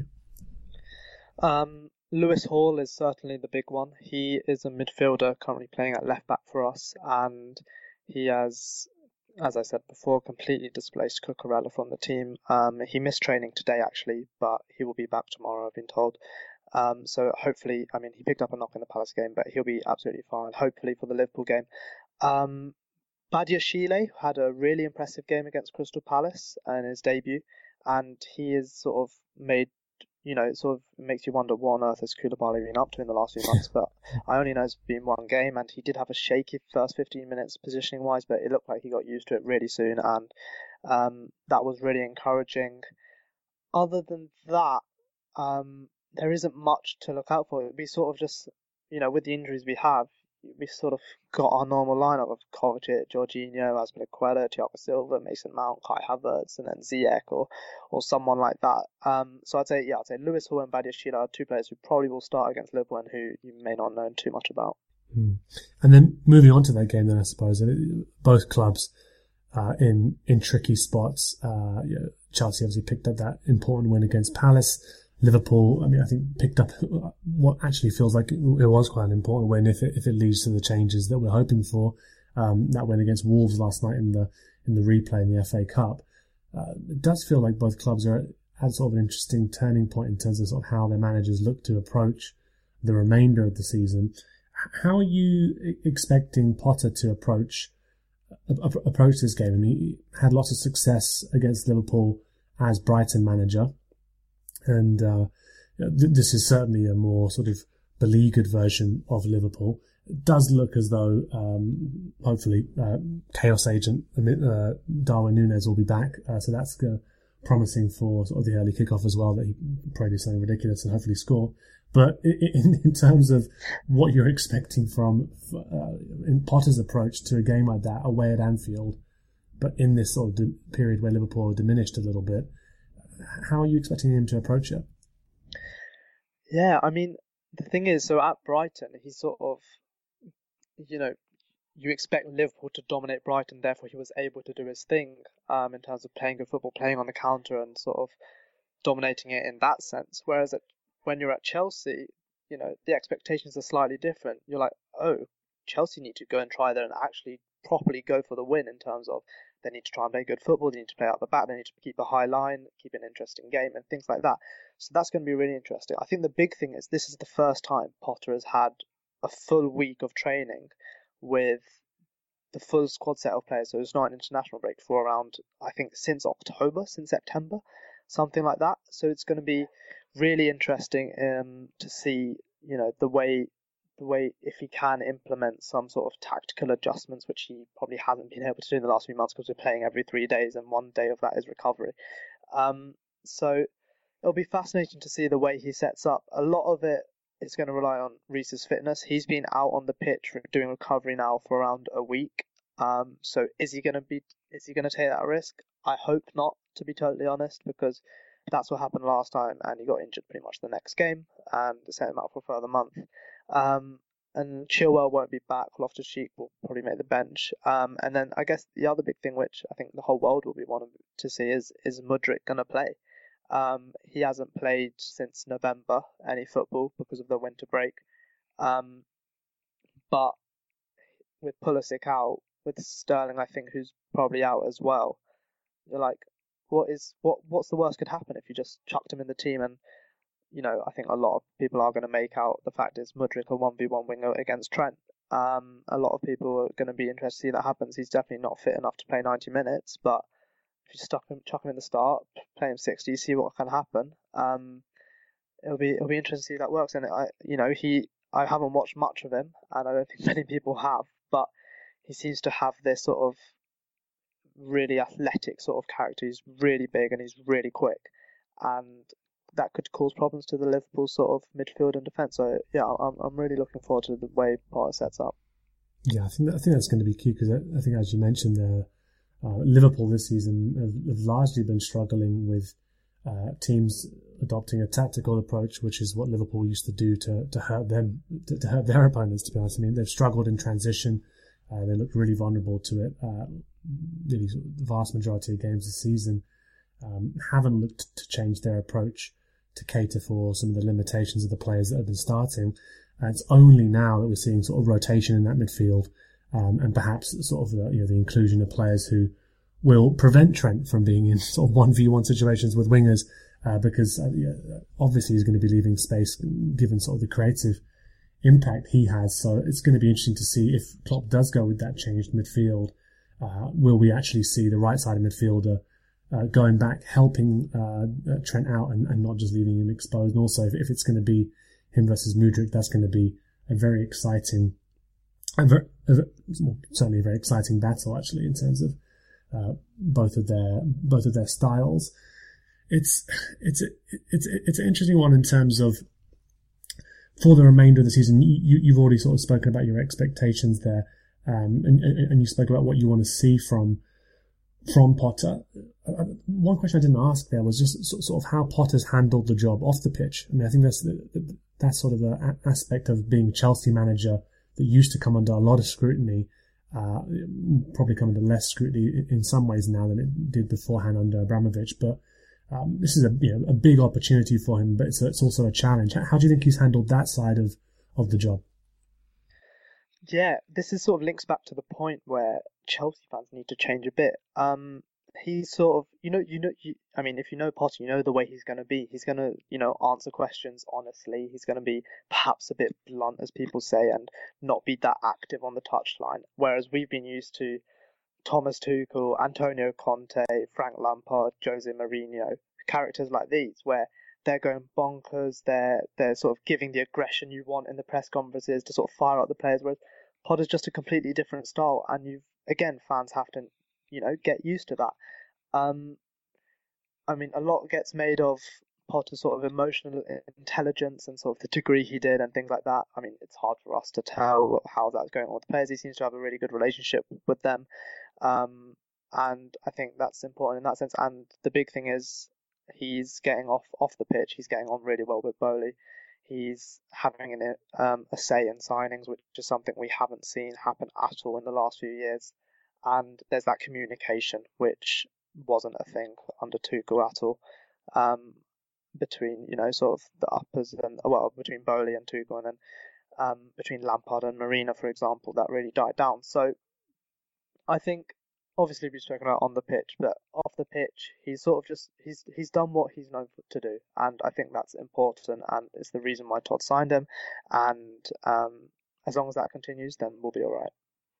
Um, Lewis Hall is certainly the big one. He is a midfielder currently playing at left back for us, and he has, as I said before, completely displaced Cucurella from the team. Um, he missed training today actually, but he will be back tomorrow, I've been told. Um, so hopefully, I mean, he picked up a knock in the Palace game, but he'll be absolutely fine, hopefully, for the Liverpool game. Um, Badiashile had a really impressive game against Crystal Palace in his debut, and he is sort of made, you know, it sort of makes you wonder what on earth has Koulibaly been up to in the last few months. But I only know it's been one game, and he did have a shaky first fifteen minutes positioning wise, but it looked like he got used to it really soon, and um, that was really encouraging. Other than that, um, there isn't much to look out for. We sort of just, you know, with the injuries we have, we sort of got our normal lineup of Kovacic, Jorginho, Azpilicueta, Thiago Silva, Mason Mount, Kai Havertz, and then Ziyech or or someone like that. Um, so I'd say, yeah, I'd say Lewis Hall and Badiashile are two players who probably will start against Liverpool and who you may not know too much about. Hmm. And then moving on to that game, then I suppose both clubs uh, in in tricky spots. Uh, yeah, Chelsea obviously picked up that important win against Palace. Liverpool, I mean, I think picked up what actually feels like it was quite an important win if it, if it leads to the changes that we're hoping for. Um, that win against Wolves last night in the in the replay in the F A Cup. Uh, it does feel like both clubs are at sort of an interesting turning point in terms of sort of how their managers look to approach the remainder of the season. How are you expecting Potter to approach approach this game? I mean, he had lots of success against Liverpool as Brighton manager, and uh, th- this is certainly a more sort of beleaguered version of Liverpool. It does look as though, um, hopefully, uh, Chaos Agent uh, Darwin Núñez will be back, uh, so that's uh, promising for sort of the early kickoff as well, that he probably do something ridiculous and hopefully score. But in, in terms of what you're expecting from uh, in Potter's approach to a game like that away at Anfield, but in this sort of di- period where Liverpool are diminished a little bit, how are you expecting him to approach it? Yeah, I mean, the thing is, so at Brighton, he's sort of, you know, you expect Liverpool to dominate Brighton, therefore he was able to do his thing um, in terms of playing good football, playing on the counter and sort of dominating it in that sense. Whereas at, when you're at Chelsea, you know, the expectations are slightly different. You're like, oh, Chelsea need to go and try there and actually properly go for the win in terms of they need to try and play good football, they need to play out the back, they need to keep a high line, keep an interesting game and things like that. So that's going to be really interesting. I think the big thing is this is the first time Potter has had a full week of training with the full squad set of players. So it's not an international break for around, I think, since October, since September, something like that. So it's going to be really interesting um, to see, you know, the way the way if he can implement some sort of tactical adjustments, which he probably hasn't been able to do in the last few months because we're playing every three days and one day of that is recovery. Um, so it'll be fascinating to see the way he sets up. A lot of it is going to rely on Reece's fitness. He's been out on the pitch doing recovery now for around a week. Um, so is he going to be? Is he going to take that risk? I hope not, to be totally honest, because that's what happened last time, and he got injured pretty much the next game, and sent him out for a further month. Um, and Chilwell won't be back. Loftus-Cheek will probably make the bench. Um, and then I guess the other big thing, which I think the whole world will be wanting to see, is is Mudryk going to play? Um, he hasn't played since November any football because of the winter break. Um, but with Pulisic out, with Sterling, I think, who's probably out as well, you're like, what is what? What's the worst could happen if you just chucked him in the team? And you know, I think a lot of people are going to make out the fact is Mudryk a one v one winger against Trent. Um, a lot of people are going to be interested to see that happens. He's definitely not fit enough to play ninety minutes, but if you stuck him, chuck him in the start, play him sixty, see what can happen. Um, it'll be it'll be interesting to see if that works. And I, you know, he I haven't watched much of him, and I don't think many people have, but he seems to have this sort of really athletic sort of character. He's really big and he's really quick, and that could cause problems to the Liverpool sort of midfield and defence. So yeah, I'm I'm really looking forward to the way Potter sets up. Yeah, I think I think that's going to be key because I, I think, as you mentioned, there, uh, Liverpool this season have, have largely been struggling with uh, teams adopting a tactical approach, which is what Liverpool used to do to to hurt them, to, to hurt their opponents. To be honest, I mean they've struggled in transition. Uh, they looked really vulnerable to it. Uh, really, the vast majority of games this season um, haven't looked to change their approach to cater for some of the limitations of the players that have been starting. And it's only now that we're seeing sort of rotation in that midfield, um, and perhaps sort of the, you know, the inclusion of players who will prevent Trent from being in sort of one v one situations with wingers, uh, because uh, yeah, obviously he's going to be leaving space given sort of the creative impact he has. So it's going to be interesting to see if Klopp does go with that changed midfield. Uh, will we actually see the right side of midfielder Uh, going back, helping uh, uh, Trent out and, and not just leaving him exposed? And also, if, if it's going to be him versus Mudryk, that's going to be a very exciting, a very, a, well, certainly a very exciting battle, actually, in terms of uh, both of their both of their styles. It's it's it's it's an interesting one in terms of for the remainder of the season. You, you've already sort of spoken about your expectations there, um, and, and you spoke about what you want to see from. From Potter. One question I didn't ask there was just sort of how Potter's handled the job off the pitch. I mean, I think that's the, that's sort of an aspect of being a Chelsea manager that used to come under a lot of scrutiny, uh, probably come under less scrutiny in some ways now than it did beforehand under Abramovich. But um, this is a you know a big opportunity for him, but it's, a, it's also a challenge. How do you think he's handled that side of, of the job? Yeah, this is sort of links back to the point where Chelsea fans need to change a bit. Um, he's sort of, you know, you know, you, I mean, if you know Potter, you know the way he's going to be. He's going to, you know, answer questions honestly. He's going to be perhaps a bit blunt, as people say, and not be that active on the touchline. Whereas we've been used to Thomas Tuchel, Antonio Conte, Frank Lampard, Jose Mourinho, characters like these, where they're going bonkers. They're they're sort of giving the aggression you want in the press conferences to sort of fire up the players. Whereas Potter's just a completely different style, and you've again fans have to, you know, get used to that. Um, I mean, a lot gets made of Potter's sort of emotional intelligence and sort of the degree he did and things like that. I mean, it's hard for us to tell how that's going on with the players. He seems to have a really good relationship with them. Um, and I think that's important in that sense. And the big thing is he's getting off, off the pitch. He's getting on really well with Bowley. He's having an, um, a say in signings, which is something we haven't seen happen at all in the last few years. And there's that communication, which wasn't a thing under Tuchel at all, um, between, you know, sort of the uppers and, well, between Bowley and Tuchel, and then um, between Lampard and Marina, for example, that really died down. So I think, obviously we've spoken about on the pitch, but off the pitch, he's sort of just, he's he's done what he's known to do. And I think that's important, and it's the reason why Todd signed him. And um, as long as that continues, then we'll be all right.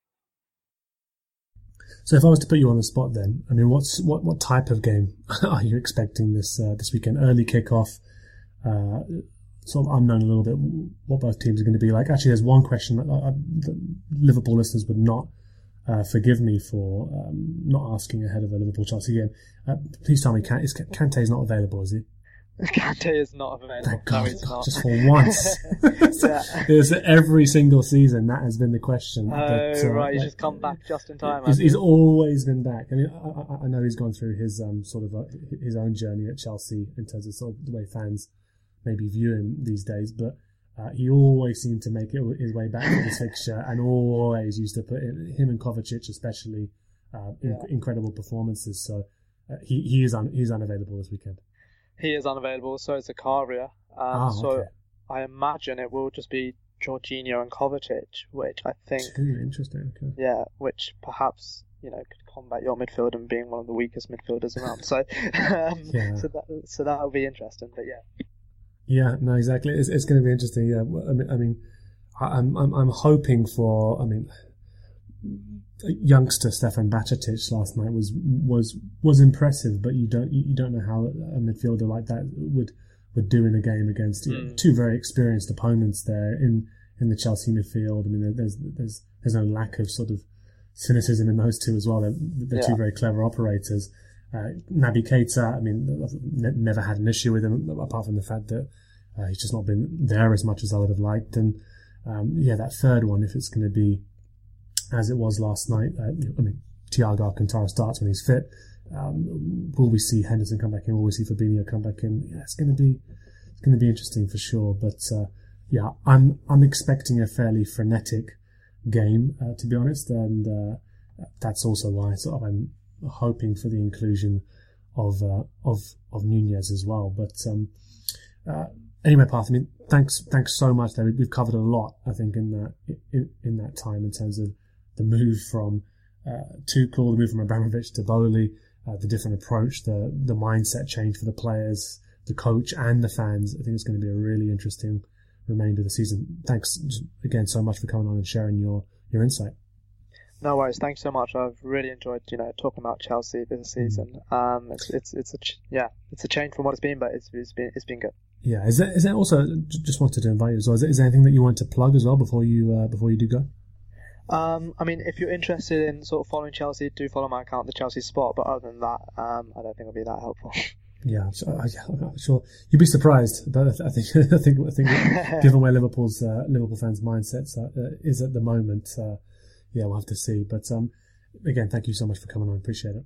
So if I was to put you on the spot then, I mean, what's what, what type of game are you expecting this uh, this weekend? Early kickoff, uh, sort of unknown a little bit what both teams are going to be like. Actually, there's one question that, uh, that Liverpool listeners would not uh, forgive me for um, not asking ahead of a Liverpool-Chelsea game. Uh, please tell me, Kante is Kante's not available, is he? Kante is not available. Thank God, no, he's not. Just for once. Yeah. It's every single season that has been the question. Oh, but, uh, right, he's like, just come back just in time. He's, he's always been back. I mean, I, I, I know he's gone through his um, sort of uh, his own journey at Chelsea in terms of sort of the way fans maybe view him these days, but uh, he always seemed to make it his way back to this fixture, and always used to put in, him and Kovacic especially uh, in, Yeah. incredible performances. So uh, he he is un, he's unavailable this weekend. He is unavailable, so is Zakaria. Um, Ah, so okay. I imagine it will just be Jorginho and Kovacic, which I think, Too interesting. Okay. yeah, which perhaps, you know, could combat your midfield and being one of the weakest midfielders around. So, um, Yeah. so that so that will be interesting. But yeah, Yeah, no, exactly. It's it's going to be interesting. Yeah, I mean, I mean, I'm I'm I'm hoping for. I mean, youngster Stefan Bajcetic last night was was was impressive, but you don't you don't know how a midfielder like that would would do in a game against you know, Mm. two very experienced opponents there in in the Chelsea midfield. I mean, there's there's there's no lack of sort of cynicism in those two as well. They're, they're Yeah. two very clever operators. Uh, Naby Keita, I mean, I've ne- never had an issue with him apart from the fact that uh, he's just not been there as much as I would have liked. And um, yeah, that third one, if it's going to be as it was last night, uh, I mean, Thiago Alcantara starts when he's fit. Um, will we see Henderson come back in? Will we see Fabinho come back in? Yeah, it's going to be it's going to be interesting for sure. But uh, yeah, I'm I'm expecting a fairly frenetic game, uh, to be honest, and uh, that's also why sort of I'm hoping for the inclusion of uh, of of Nunez as well. But um, uh, anyway, Parth, I mean, thanks thanks so much. There, we've covered a lot, I think, in that in, in that time in terms of the move from uh, Tuchel, the move from Abramovich to Bowley, uh, the different approach, the the mindset change for the players, the coach, and the fans. I think it's going to be a really interesting remainder of the season. Thanks again so much for coming on and sharing your your insight. no worries. Thanks so much. I've really enjoyed, you know, talking about Chelsea this season. Um, it's it's it's a ch- yeah, it's a change from what it's been, but it's it's been it's been good. Yeah, is there, is there also just wanted to invite you as well? Is there, is there anything that you want to plug as well before you uh, before you do go? Um, I mean, if you're interested in sort of following Chelsea, do follow my account, the Chelsea Spot. But other than that, um, I don't think it'll be that helpful. Yeah, so, uh, yeah, I'm sure you'd be surprised, but I think I think I think given where Liverpool's uh, Liverpool fans' mindsets uh, is at the moment, uh, yeah, we'll have to see. But um, again, thank you so much for coming on. Appreciate it.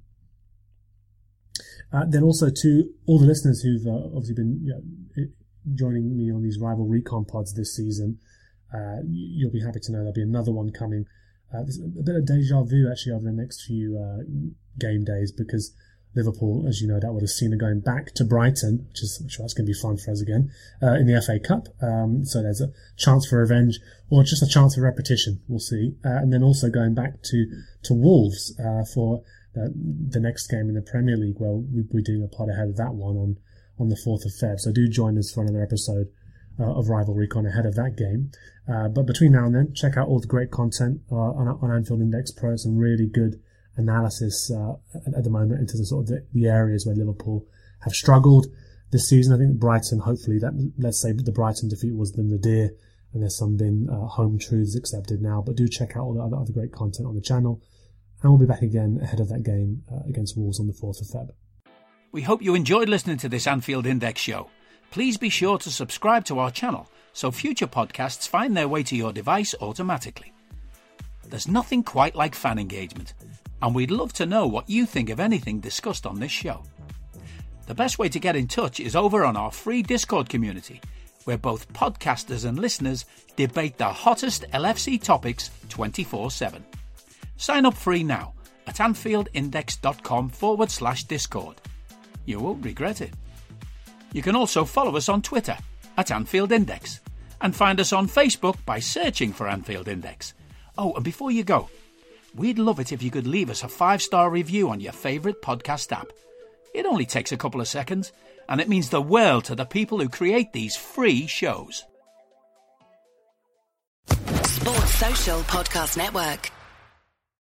Uh, then also to all the listeners who've uh, obviously been you know, joining me on these rival recon pods this season, uh, you'll be happy to know there'll be another one coming. Uh, there's a bit of deja vu actually over the next few uh, game days because Liverpool, as you know, that would have seen it going back to Brighton, which is, I'm sure that's going to be fun for us again, uh, in the F A Cup. Um, so there's a chance for revenge or just a chance for repetition. We'll see. Uh, and then also going back to, to Wolves, uh, for uh, the next game in the Premier League, well, we, we're doing a pod ahead of that one on, on the fourth of February. So do join us for another episode uh, of Rivalry Con ahead of that game. Uh, but between now and then, check out all the great content uh, on, on Anfield Index Pro. Some really good analysis uh, at, at the moment into the sort of the, the areas where Liverpool have struggled this season. I think Brighton, hopefully, that let's say the Brighton defeat was the nadir, and there's some been uh, home truths accepted now. But do check out all the other, other great content on the channel. And we'll be back again ahead of that game uh, against Wolves on the fourth of February. We hope you enjoyed listening to this Anfield Index show. Please be sure to subscribe to our channel so future podcasts find their way to your device automatically. There's nothing quite like fan engagement, and we'd love to know what you think of anything discussed on this show. The best way to get in touch is over on our free Discord community, where both podcasters and listeners debate the hottest L F C topics twenty-four seven. Sign up free now at AnfieldIndex.com forward slash Discord. You won't regret it. You can also follow us on Twitter at Anfield Index and find us on Facebook by searching for Anfield Index. Oh, and before you go, we'd love it if you could leave us a five-star review on your favourite podcast app. It only takes a couple of seconds, and it means the world to the people who create these free shows. Sports Social Podcast Network.